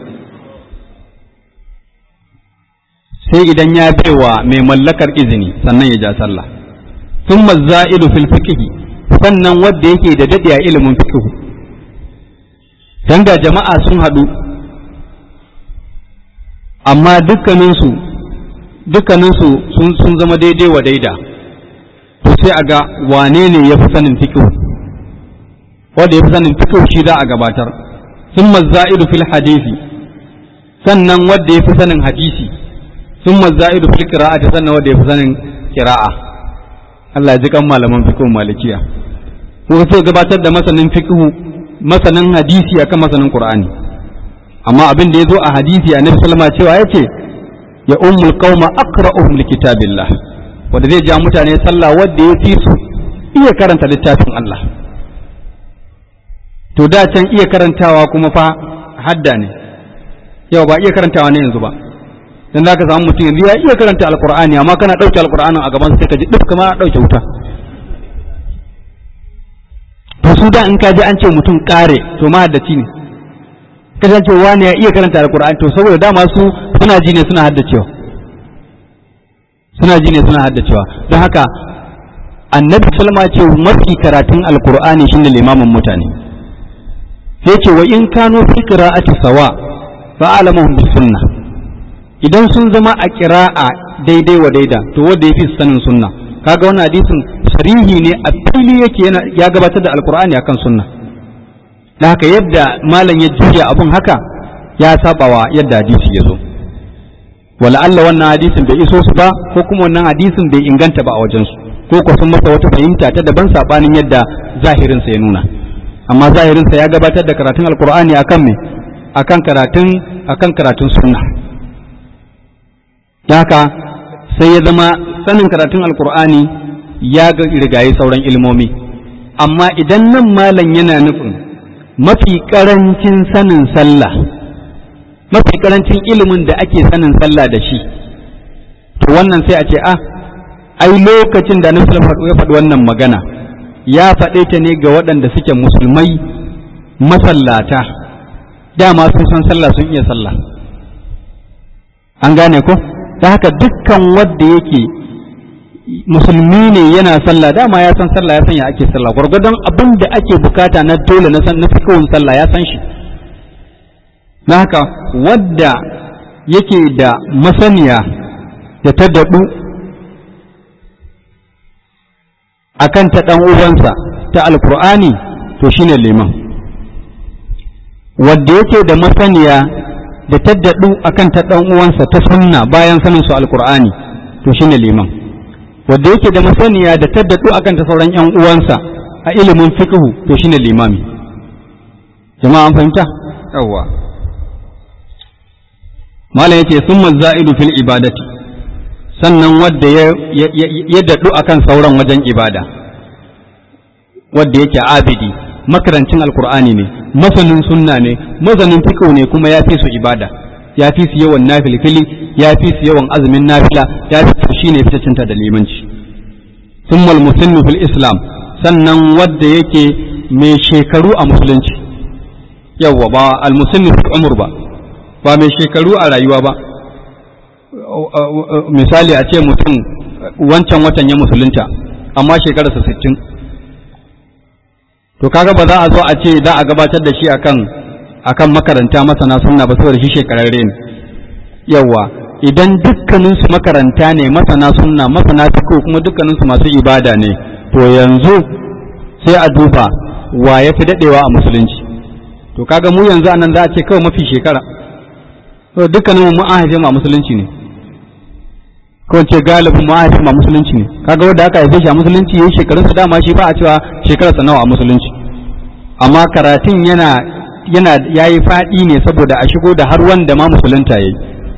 Sai idan ya baiwa mai mallakar izini sannan ya ja sallah. Thumma za'idu fil fiqh, sannan wanda yake da dadi a ilimin fiqh. Dan ga jama'a sun hadu, amma dukkaninsu sun zama daidai wa daida, to sai a ga wane ne ya fi sanin fiqh. Wanda ya fi sanin fiqh shi za a gabatar. Thumma za'idu fil hadisi, sannan wanda ya fi sanin hadisi. Thumma za'idu fil qira'ati, sannan wanda ya fi sanin qira'a. Allah ya ji kan malaman fiqh malikiya. Ko sai gabatar da masanin fiqh, masanin hadisi akan masanin Qur'ani. Amma abin da yazo a hadisi Annabi sallallahu alaihi wasallam cewa yace ya ummul qauma aqra'uhum likitabillah, wanda zai ja mutane sallah wanda ya fi su iya karanta littafin Allah. To da can iya karantawa kuma fa hadda ne, yau ba iya karantawa ne yanzu ba. Dan zaka samu mutum yanzu ya iya karanta alqur'ani, amma kana dauke alqur'anin a gaban sai ka ji duk kamar dauke wuta. To su da in ka ji an ce mutum kare, to mahaddaci ne. Kasance wani ya iya karanta alqur'ani, to saboda dama su suna ji ne suna haddacewa, don haka Annabi sallama ce mafi karatun alqur'ani shine limamin mutane. Sai ce wa in kano fi qira'ati sawa fa alamuhum bis sunnah, idan sun zama a qira'a daidai wa daida, to wanda yafi sanin sunna. Kaga wannan hadisin sarihi ne, a fili yake ya gabatar da alqur'ani akan sunna. Da haka yadda malam ya juya abun haka ya sabawa yadda hadisi ya zo. Wala Allah wannan hadisin bai iso su ba, ko kuma wannan hadisin bai inganta ba a wajensu, ko ko sun masa wata fahimta ta daban sabanin yadda zahirinsa ya nuna. Amma zahirinsa ya gabatar da karatun alqur'ani akan me? Akan karatun sunna. Da haka sai ya zama sanin karatun alqur'ani ya ga rigayi sauran ilmomi. Amma idan nan malam yana nufin mafi karancin sanin sallah, mafi karancin ilimin da ake sanin sallah da shi, to wannan sai a ce ai lokacin da Annabi ya faɗi wannan magana ya faɗe ta ne ga waɗanda suke musulmai masallata, dama sun san sallah, sun iya sallah. An gane ko? Da haka dukkan wanda yake musulmi ne yana sallah, dama ya san sallah, ya san ya ake sallah, gwargwadon abin da ake bukata na dole na fikihun sallah ya san shi. Na haka wadda yake da masaniya da ta daɗu akan ta ɗan uwansa ta alkur'ani, to shine liman. Wadda yake da masaniya da ta daɗu akan ta ɗan uwansa ta sunna bayan sanin su alkur'ani, to shine liman. Wadda yake da masaniya da ta daɗu akan ta sauran ƴan uwansa a ilimin fiqhu to shine limami. Jama'a an fahimta? Yawwa. Malam yace summa za'idu fil ibadati, sannan wadda ya daɗu akan sauran wajen ibada, wadda yake abidi, makarancin alkur'ani ne, masanin sunna ne, masanin fiqh ne, kuma ya fi su ibada, ya fi su yawan nafilfili, ya fi su yawan azumin nafila, ya fi su shine fitacinta da limanci. Thumma al-musinnu fil islam, sannan wadda yake mai shekaru a musulunci, yawwa ba al-musinnu fil umr ba mai shekaru a rayuwa ba. Misali a ce mutum wancan watan ya musulunta amma shekararsa 60, to kaga ba za a zo a ce za a gabatar da shi akan makaranta masana sunna ba saboda shi shekararre ne. Yawa idan dukkanin su makaranta ne, masana sunna, masana fiqh, kuma dukkanin su masu ibada ne, to yanzu sai a duba wa ya fi dadewa a musulunci. To kaga mu yanzu anan za a ce kawai mafi shekara, to dukkanin mu an haife mu a musulunci ne, ko ce galibin mu an haife mu a musulunci ne. Kaga wanda aka haife shi a musulunci yayin shekarun sa dama shi ba a cewa shekararsa nawa a musulunci, amma karatun yana yayi fadi ne saboda a shigo da har wanda ma musulunta yayi.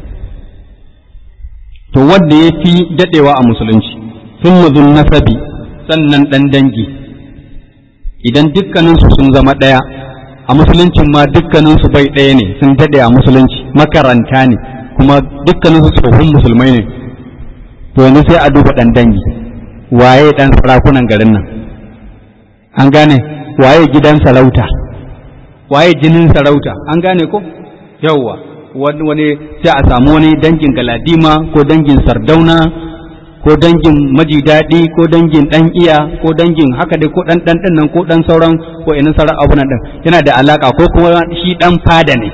To wanda yafi dadewa a musulunci sun mazun nasabi, sannan dan dangi, idan dukkanin su sun zama daya a musuluncin ma dukkanin su bai daya ne, sun dade a musulunci, makaranta ne, kuma dukkanin su tsohon musulmai ne, to yanzu sai a duba dan dangi, waye dan sarakunan garin nan, an gane, waye gidan sarauta, waye jinin sarauta, an gane ko? Yawwa wani sai a samu wani dangin galadima ko dangin sardauna ko dangin maji daɗi ko dangin ɗan iya ko dangin haka dai ko ɗan nan ko ɗan sauran ko inin sauran abunan ɗin yana da alaka, ko kuma shi ɗan fada ne,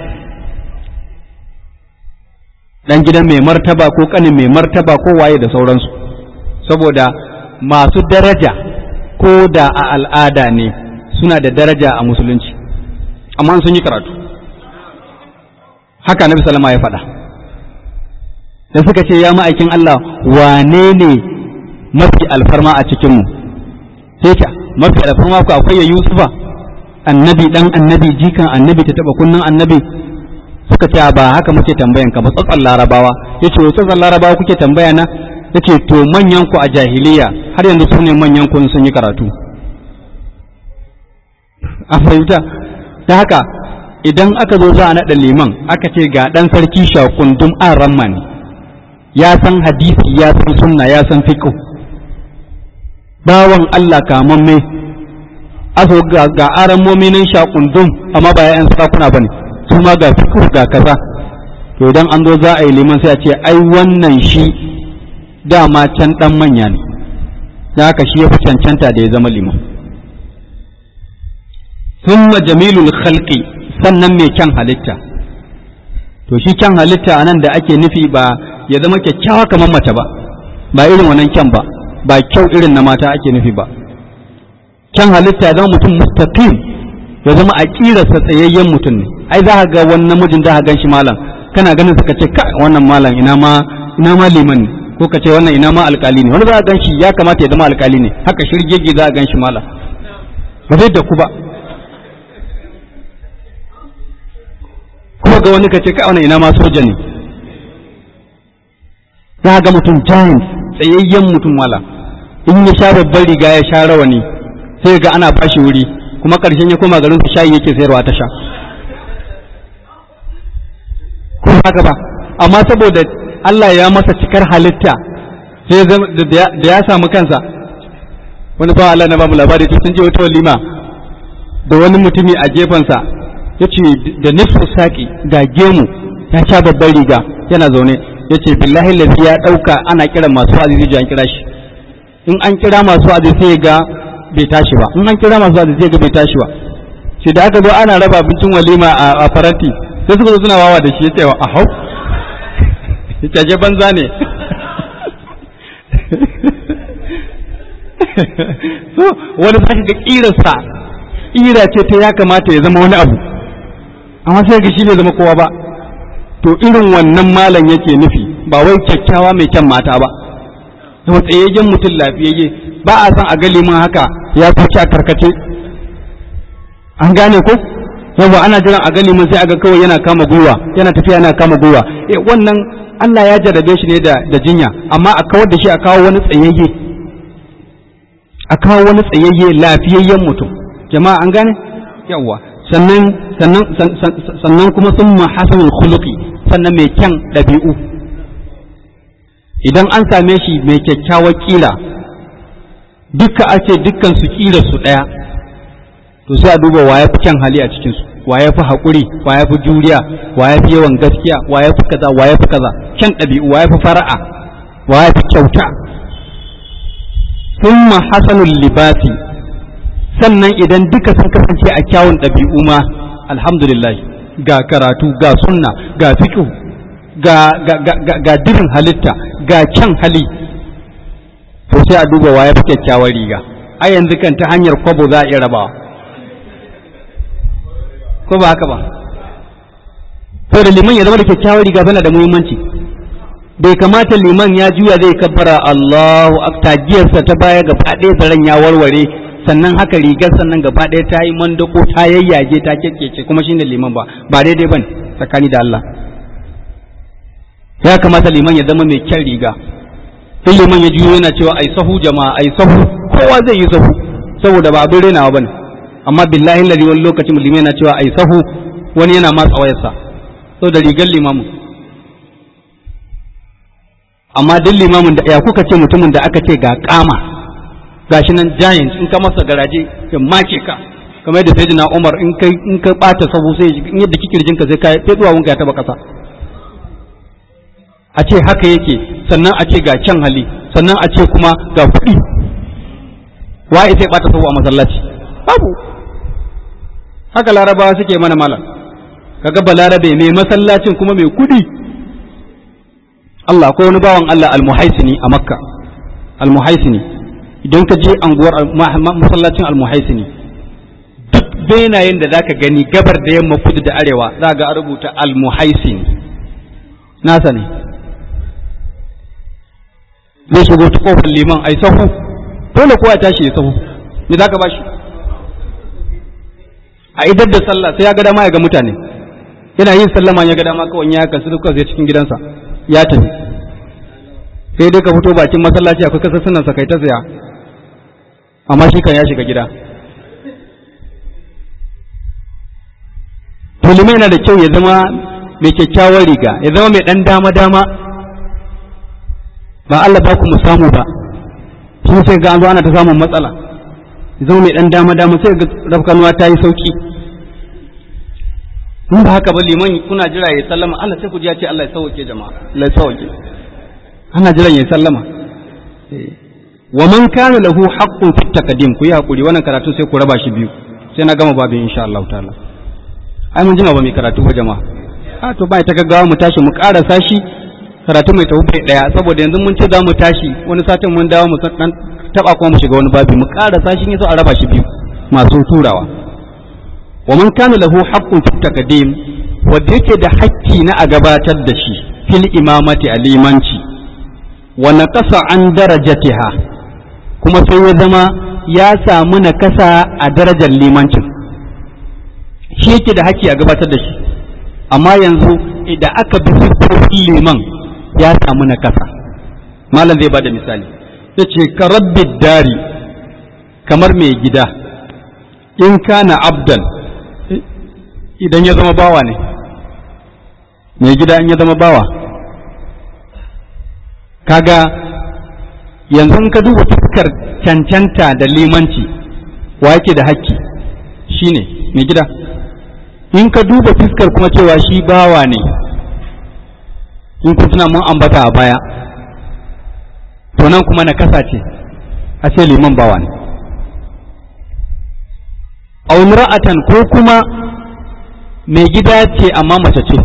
ɗan gidan mai martaba ko ƙanin mai martaba ko waye da sauransu. Saboda masu daraja ko da a al'ada ne suna da daraja a musulunci, amma sun yi karatu. Haka Nabi sallama ya faɗa, da suka ce ya ma'aikin Allah wane ne mafi alfarma a cikinmu? Sai ta mafi alfarma ku akwai ya Yusufa, annabi dan annabi jikan annabi ta taba kunnan annabi. Suka ce ba haka muke tambayan ka ba, tsatsan larabawa. Yace wa tsatsan larabawa kuke tambaya na? Yace to manyan ku a jahiliya har yanzu su ne manyan ku sun yi karatu. A fahimta ta haka idan aka zo za a naɗa liman aka ce ga ɗan sarki shakundum an ramma ne, ya san hadisi, ya san sunna, ya san fiqh, bawan Allah kamamme, aso ga aran mominin shakundum amma ba ya'yan sarakuna bane, su ma ga fiqh ga kaza. To idan an zo za a yi liman sai a ce ai wannan shi dama can dan manya ne, da haka shi ya fi cancanta da ya zama liman. Thumma jamilul khalqi, sannan mai kyan halitta. To shi kyan halitta anan da ake nufi ba ya zama kyakkyawa kamar mace ba irin wannan kyan ba kyau irin na mata ake nufi ba. Kyan halitta ya zama mutum mustaqim, ya zama a kirarsa tsayayyen mutum ne. Ai za ka ga wannan namijin da ka gan shi malam, kana ganin sa kace ka wannan malam ina ma liman ne, ko kace wannan ina ma alkali ne. Wani za ka gan shi ya kamata ya zama alkali ne, haka shirgege za ka gan shi malam, ba zai da ku ba. Kuma ga wani kace ka wannan ina ma soja ne. Za ga mutum giant, tsayayyen mutum malam, in ya sha babbar riga ya sha rawani sai ga ana bashi wuri, kuma ƙarshen ya koma garin su shayi yake sayarwa ta sha. Ko haka ba, amma saboda Allah ya masa cikar halitta sai da ya samu kansa. Wani ba Allah na ba mu labari sun je wata walima da wani mutumi a gefensa yace da nisfu saki ga gemu ya sha babbar riga yana zaune, yace billahi lazi ya dauka ana kiran masu azizi an kira shi. In an kira masu azizi sai ga bai tashi ba, in an kira masu azizi sai ga bai tashi ba. Sai da aka zo ana raba abincin walima a faranti sai suka zo suna wawa da shi, yace a hau yace banza ne. So wani zaka ga kirarsa kira ce ta ya kamata ya zama wani abu, amma sai ga shi bai zama kowa ba. To irin wannan malam yake nufi, ba wai kyakkyawa mai kyan mata ba, da tsayayyen mutum lafiyayye ba a san a ga liman haka ya fice a karkace, an gane ko yawa ana jiran a ga liman sai aga kawai yana kama gwiwa, yana tafiya yana kama gwiwa. Wannan Allah ya jarrabe shi ne da jinya, amma a kawar da shi a kawo wani tsayayye, a kawo wani tsayayye lafiyayyen mutum. Jama'a an gane yawa. sannan kuma sun hasanul khuluqi, sannan mai kyan ɗabi'u. Idan an same shi mai kyakkyawar ƙila, duka ake dukkan su ƙila su ɗaya, to sai a duba wa ya fi kyan hali a cikinsu, wa ya fi haƙuri, wa ya fi juriya, wa ya fi yawan gaskiya, wa ya fi kaza, wa ya fi kaza, kyan ɗabi'u, wa ya fi fara'a, wa ya fi kyauta. Sun hasanul libasi, sannan idan duka sun kasance a kyawun ɗabi'u ma, alhamdulillah, ga karatu, ga sunna, ga fiqh, ga dirin halitta, ga kyan hali, to sai a duba wa ya fi kyakkyawar riga. A yanzu kan ta hanyar kwabo za a iya rabawa, ko ba haka ba? To da liman ya zama da kyakkyawar riga bana da muhimmanci. Bai kamata liman ya juya zai kabbara Allahu akbar, giyarsa ta baya gaba ɗaya zaren ya warware, sannan haka rigar sannan gaba ɗaya ta yi mandako, ta yayyage, ta kekkece, kuma shine liman ba daidai bane tsakani da Allah. Ya kamata liman ya zama mai kyan riga. Sai liman ya juyo yana cewa ai sahu jama'a, ai sahu, kowa zai yi sahu saboda ba abin renawa bane. Amma billahi alladhi wani lokacin liman yana cewa ai sahu, wani yana matsa wayarsa saboda rigar limamin. Amma duk limamin da ya kuka ce mutumin da aka ce ga kama gashi nan giant, in ka masa garaje ya make ka, kamar yadda sayyidina Umar in ka bata sabu sai in yadda kikirjin ka sai ka duwa wunka ya taba kasa. A ce haka yake, sannan a ce ga kyan hali, sannan a ce kuma ga kuɗi. Waye sai bata sabu a masallaci? Babu. Haka larabawa suke mana malam, kaga balarabe mai masallacin kuma mai kuɗi. Allah, akwai wani bawan Allah Al-Muhaisini a Makka, Al-Muhaisini, idan ka je anguwar masallacin Al-Muhaisini, duk benayen da zaka gani gabar da yamma, kudu da arewa, za ga a rubuta Al-Muhaisini nasa ne. Zai shigo ta kofar liman ai sahu, dole kowa ya tashi ya sahu, me zaka bashi? A idar da sallah sai ya ga dama ya ga mutane, yana yin sallama ya ga dama kawai ya kasu duka zai cikin gidansa ya tafi. Sai dai ka fito bakin masallaci akwai kasar sunan sa kai ta saya, amma shi kan ya shiga gida. To limai yana da kyau ya zama mai kyakkyawar riga, ya zama mai dan dama ba Allah ba ku mu samu ba, sun sai ga an zo ana ta samun matsala. Ya zama mai dan dama sai ga rafkanuwa ta yi sauki. In ba haka ba liman kuna jira ya sallama, Allah sai ku ji ya ce Allah ya sauke jama'a, Allah ya sauke. Ana jiran ya sallama. Wa man kana lahu haqqun fi taqdim, ku yi hakuri wannan karatu sai ku raba shi biyu, sai na gama babin insha Allah ta'ala. Ai mun jima ba mai karatu ba jama'a. A to bai ta gaggawa mu tashi mu karasa shi, karatu mai tafi bai daya, saboda yanzu mun ce za mu tashi wani satin mun dawo mu dan taba kuma mu shiga wani babi, mu karasa shi ne so a raba shi biyu masu turawa. Wa man kana lahu haqqun fi taqdim, wanda yake da hakki na a gabatar da shi fil imamati alimanci, wa naqasa an darajatiha, kuma sai ya zama ya samu nakasa a darajar limancin. Shi yake da hakki a gabatar da shi, amma yanzu idan aka bi sifofin liman ya samu nakasa. Malam zai bada misali, yace ka rabbid dari, kamar mai gida, in kana abdan, idan ya zama bawa ne, mai gida in ya zama bawa, kaga yanzu in ka duba fuskar cancanta da limanci, wa yake da hakki? Shine mai gida. In ka duba fuskar kuma cewa shi bawa ne, in kun tuna mun ambata a baya, to nan kuma na kasa ce a ce liman bawa ne. Aw imra'atan, ko kuma mai gida ce amma mace ce,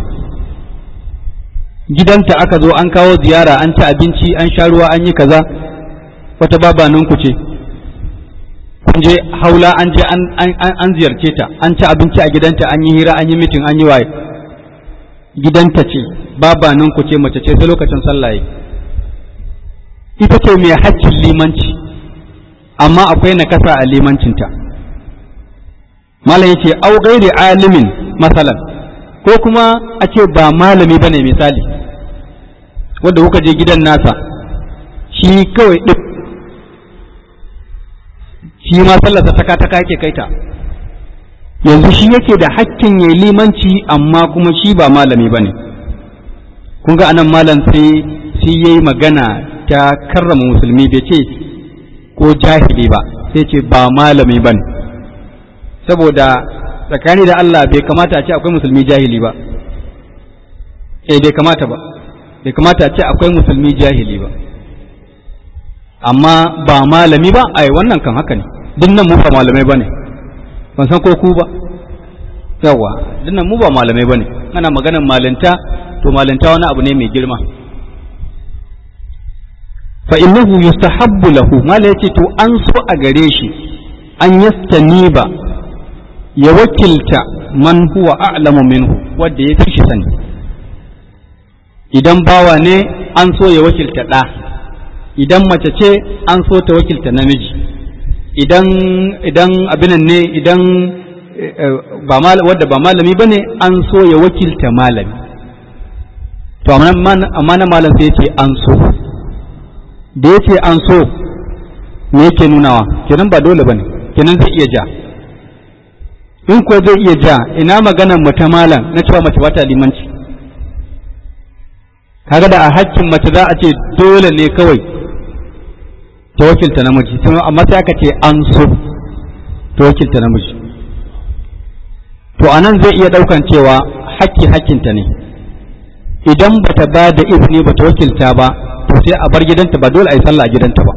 gidanta aka zo an kawo ziyara, an ci abinci, an sha ruwa, an yi kaza, wata babaninku ce, kun je haula, an je an ziyarce ta, an ci abinci a gidanta, an yi hira, an yi mitin, an yi waye, gidanta ce, babaninku ce, mace ce, sai lokacin sallah ita ce mai haƙƙin limanci. amma akwai nakasa a limancinta. Malam yace au ghairi alimin masalan, ko kuma a ce ba malami bane misali, wanda kuka je gidan nasa shi kawai duk shi ma sallarsa taka yake kaita, yanzu shi yake da hakkin yayi limanci amma kuma shi ba malami bane. Kun ga anan malam sai yayi magana ta karrama musulmi, bai ce ko jahili ba, sai ce ba malami bane, saboda tsakani da Allah bai kamata a ce akwai musulmi jahili ba. Bai kamata ba, bai kamata a ce akwai musulmi jahili ba, amma ba malami ba, ai wannan kan haka ne, dinnan mu ba malamai bane, ban san ko ku ba, yawa dinnan mu ba malamai bane. Ana maganar malinta, to malinta wani abu ne mai girma. Fa innahu yustahabbu lahu, mala yace to an so a gare shi an yastaniba, ya wakilta man huwa a'lamu minhu, wanda ya fi shi sani. Idan bawa ne an so ya wakilta ɗa, idan mace ce an so ta wakilta namiji, idan abinan ne, idan wadda ba malami bane an so ya wakilta malami. To amma na malam sai yace an so, da yace an so me yake nunawa? Kenan ba dole bane, kenan zai iya ja. In ko zai iya ja, ina maganar mu ta malam na cewa mace ba ta limanci? Kaga da a hakkin mace za a ce dole ne kawai ta wakilta namiji, amma sai aka ce an so ta wakilta namiji. To anan zai iya daukan cewa hakkinta ne, idan bata ba da izini bata wakilta ba, to sai a bar gidanta, ba dole a yi sallah a gidanta ba,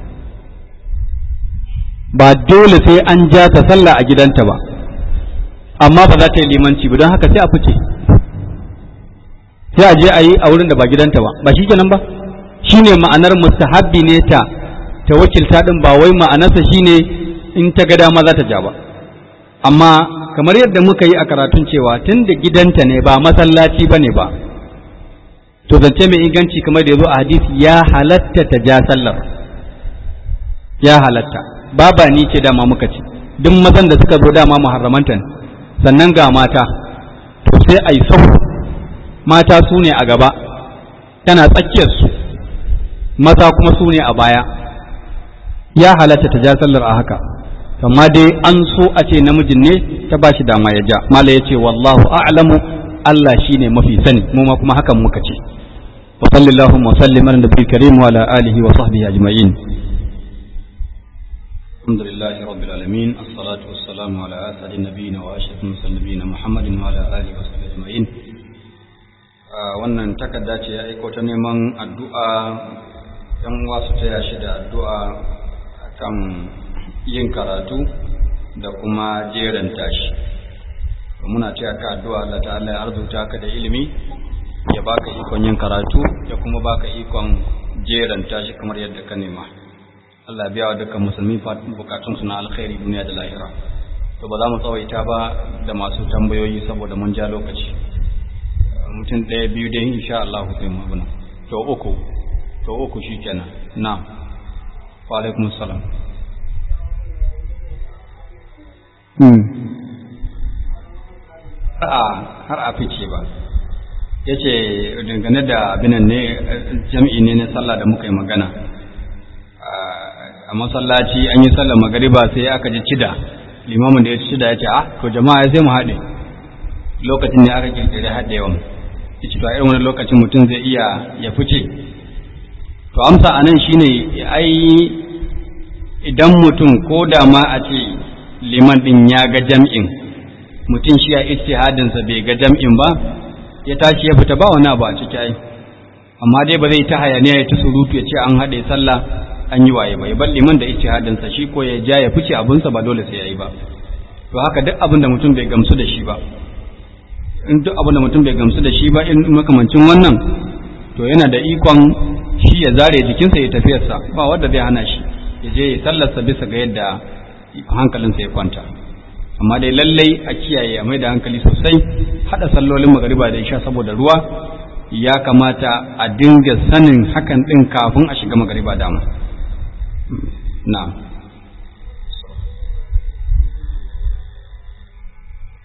ba dole sai an ja ta sallah a gidanta ba, amma ba za ta yi limanci ba, don haka sai a fice, sai a je a yi a wurin da ba gidanta ba shi kenan ba. Shine ma'anar mustahabbi ne ta wakilta din, ba wai ma'anarsa shine in ta ga dama za ta ja ba. Amma kamar yadda muka yi a karatun cewa tun da gidanta ne ba masallaci bane ba, to zance mai inganci kamar da yazo a hadisi, ya halatta ta ja sallar, ya halatta. Baba ni ce dama muka ce duk mazan da suka zo dama muharramanta ne, sannan ga mata, to sai ai sahu, mata su ne a gaba, tana tsakiyar su, maza kuma su ne a baya, ya halatta ta ja sallar a haka. Amma dai an so a ce namijin ne ta ba shi dama ya ja. Mala ya ce wallahu a'lamu, Allah shine mafi sani, mu ma kuma hakan muka ce. Wa sallallahu wa sallim ala nabiyil karim wa ala alihi wa sahbihi ajma'in. Alhamdulillahi rabbil alamin, as-salatu was-salamu ala as'adin nabiyina wa ashrafil mursalin Muhammadin wa ala alihi wa sahbihi ajma'in. Wannan takarda ce ya aiko ta neman addu'a, yan uwa su taya shi da addu'a akan yin karatu da kuma jeranta shi. Muna taya ka addu'a Allah ta'ala ya arzuta ka da ilimi, ya baka ikon yin karatu ya kuma baka ikon jeranta shi kamar yadda ka nema. Allah biya wa dukkan musulmi bukatun su na alkhairi duniya da lahira. To ba za mu tsawaita ba da masu tambayoyi saboda mun ja lokaci. Mutum ɗaya biyu dai insha Allah sai mu abuna. To uku shikenan. Na'am. Wa alaikum assalam. Har a fice ba, ya ce dangane da abinan ne jam'i ne na sallah da muka yi magana a masallaci an yi sallah magariba sai aka ji cida, limamin da ya ci cida ya ce to jama'a sai mu haɗe, lokacin ne aka kirkiri haɗe yawan, ya ce to a irin wani lokacin mutum zai iya ya fice. To amsa a nan shine ai idan mutum ko da ma a ce liman din ya ga jam'in, mutum shi ya ijtihadinsa bai ga jam'in ba, ya tashi ya fita ba wani abu a ciki ai, amma dai ba zai ta hayaniya ya ta surutu ya ce an haɗe sallah an yi waye ba, ya bar liman da ijtihadinsa, shi ko ya ja ya fice abinsa ba dole sai ya yi ba. To haka duk abin da mutum bai gamsu da shi ba, in duk abin da mutum bai gamsu da shi ba in makamancin wannan, to yana da ikon shi ya zare jikinsa ya tafiyarsa, ba wanda zai hana shi ya je ya sallarsa bisa ga yadda hankalinsa ya kwanta. Amma dai lallai a kiyaye a mai da hankali sosai, hada sallolin magariba da isha saboda ruwa ya kamata a dinga sanin hakan din kafin a shiga magariba dama. Na'am.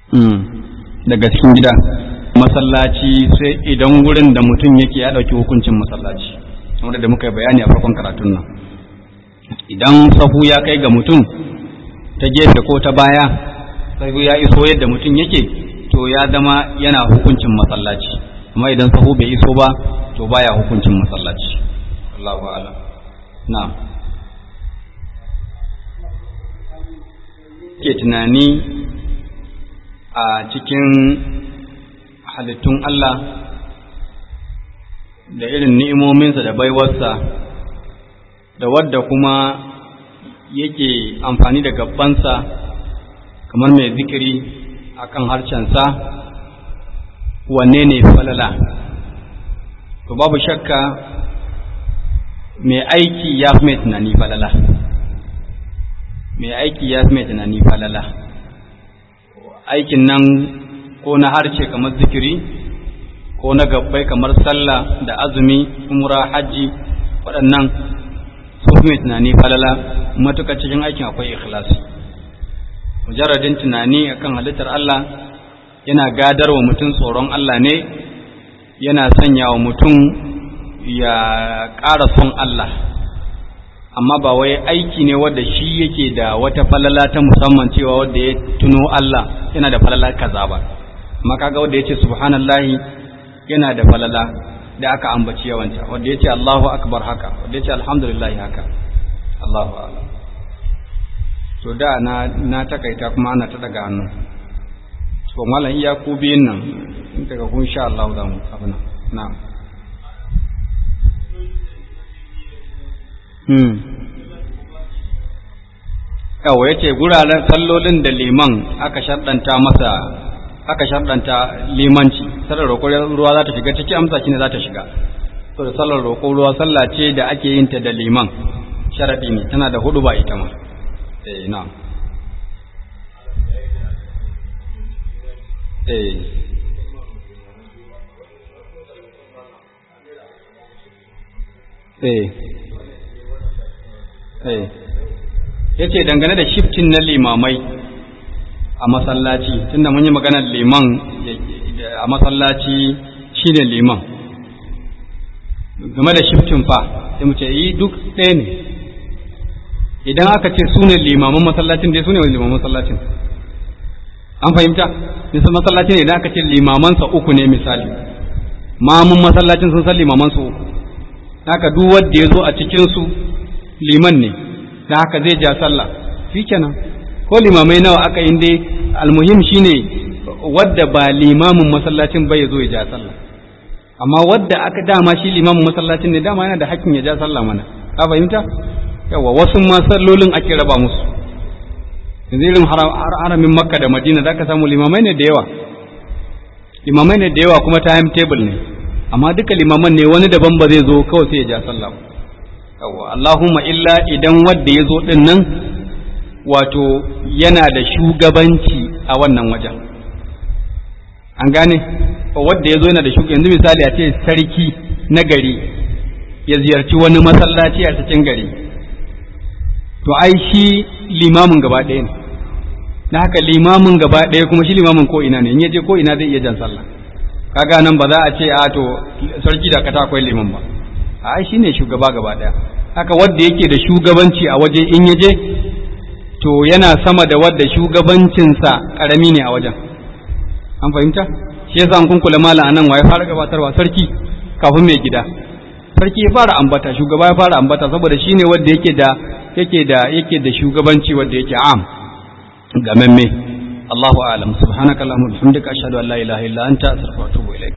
daga cikin gida masallaci sai idan wurin da mutum yake ya ɗauki hukuncin masallaci wanda da muka yi bayani a farkon karatun nan. Idan sahu ya kai ga mutum ta gefe ko ta baya, sahu ya iso yadda mutum yake, to ya zama yana hukuncin masallaci, amma idan sahu bai iso ba to baya hukuncin masallaci. Allahu a'lam. Na'am. Ke tunani a cikin halittun Allah da irin ni'imominsa da baiwarsa, da wadda kuma yake amfani da gabansa kamar mai zikiri akan harshensa, wanne ne falala? To babu shakka mai aiki ya fi mai tunani falala. Mai aiki ya fi mai tunani falala. Aikin nan ko na harshe kamar zikiri, ko na gabbai kamar sallah da azumi, umra, hajji, waɗannan su fi mai tunani falala, matuƙa cikin aikin akwai ikhlasi. Mujarradin tunani akan halittar Allah yana gadar wa mutum tsoron Allah ne, yana sanya wa mutum ya ƙara son Allah, amma ba wai aiki ne wadda shi yake da wata falala ta musamman cewa wadda ya tuno Allah yana da falala kaza ba. Amma kaga wadda ya ce subhanallahi yana da falala da aka ambaci yawanta, wadda ya ce Allahu akbar haka, wadda ya ce alhamdulillah haka. Allahu a'lam. To da na takaita kuma ana ta daga hannu. To mallan iya ku biyun nan daga kun sha Allah za mu abuna. Na'am. Yawa yace guraren sallolin da liman aka sharɗanta limanci, sallar roƙon ruwa za ta shiga ciki, amsa shine za ta shiga. To da sallar roƙon ruwa sallah ce da ake yin ta da liman, sharadi ne, tana da hudu ba ita ma. Na'am. Yace dangane da shiftin na limamai a masallaci, tunda mun yi maganar liman a masallaci shine liman, game da shiftin fa sai mu ce yi duk ɗaya ne. Idan aka ce su ne limaman masallacin dai su ne limaman masallacin, an fahimta? Nisan masallacin ne idan aka ce limamansa uku ne misali, mamun masallacin sun san limamansa uku, haka duk wanda ya zo a cikinsu liman ne, da haka zai ja sallah shi kenan. Ko limamai nawa aka yi dai almuhim shine wadda ba limamin masallacin bai zo ya ja sallah, amma wadda aka dama shi limamin masallacin ne dama yana da hakkin ya ja sallah mana, ka fahimta? Yawa wasu masallolin ake raba musu, yanzu irin haramin Makka da Madina zaka samu limamai ne da yawa kuma time table ne, amma duka limaman ne, wani daban ba zai zo kawai sai ya ja sallah. Yawa Allahumma illa idan wanda ya zo din nan wato yana da shugabanci a wannan wajen, an gane? Wanda ya zo yana da shugabanci, yanzu misali a ce sarki na gari ya ziyarci wani masallaci a cikin gari, to ai shi limamin gaba ɗaya ne, na haka limamin gaba ɗaya kuma shi limamin ko ina ne, in yaje ko ina zai iya jan sallah. Kaga nan ba za a ce a to sarki da kata akwai liman ba, ai shi ne shugaba gaba ɗaya. Haka wanda yake da shugabanci a waje in yaje to yana sama da wadda shugabancinsa ƙarami ne a wajen, an fahimta? Shi yasa an kunkula mala anan wa ya fara gabatarwa sarki kafin mai gida. Sarki ya fara ambata, shugaba ya fara ambata, saboda shine wanda yake da shugabanci wanda yake am gamamme. Allahu a'lam. Subhanakallahumma wa bihamdika ashhadu an la ilaha illa anta astaghfiruka wa atubu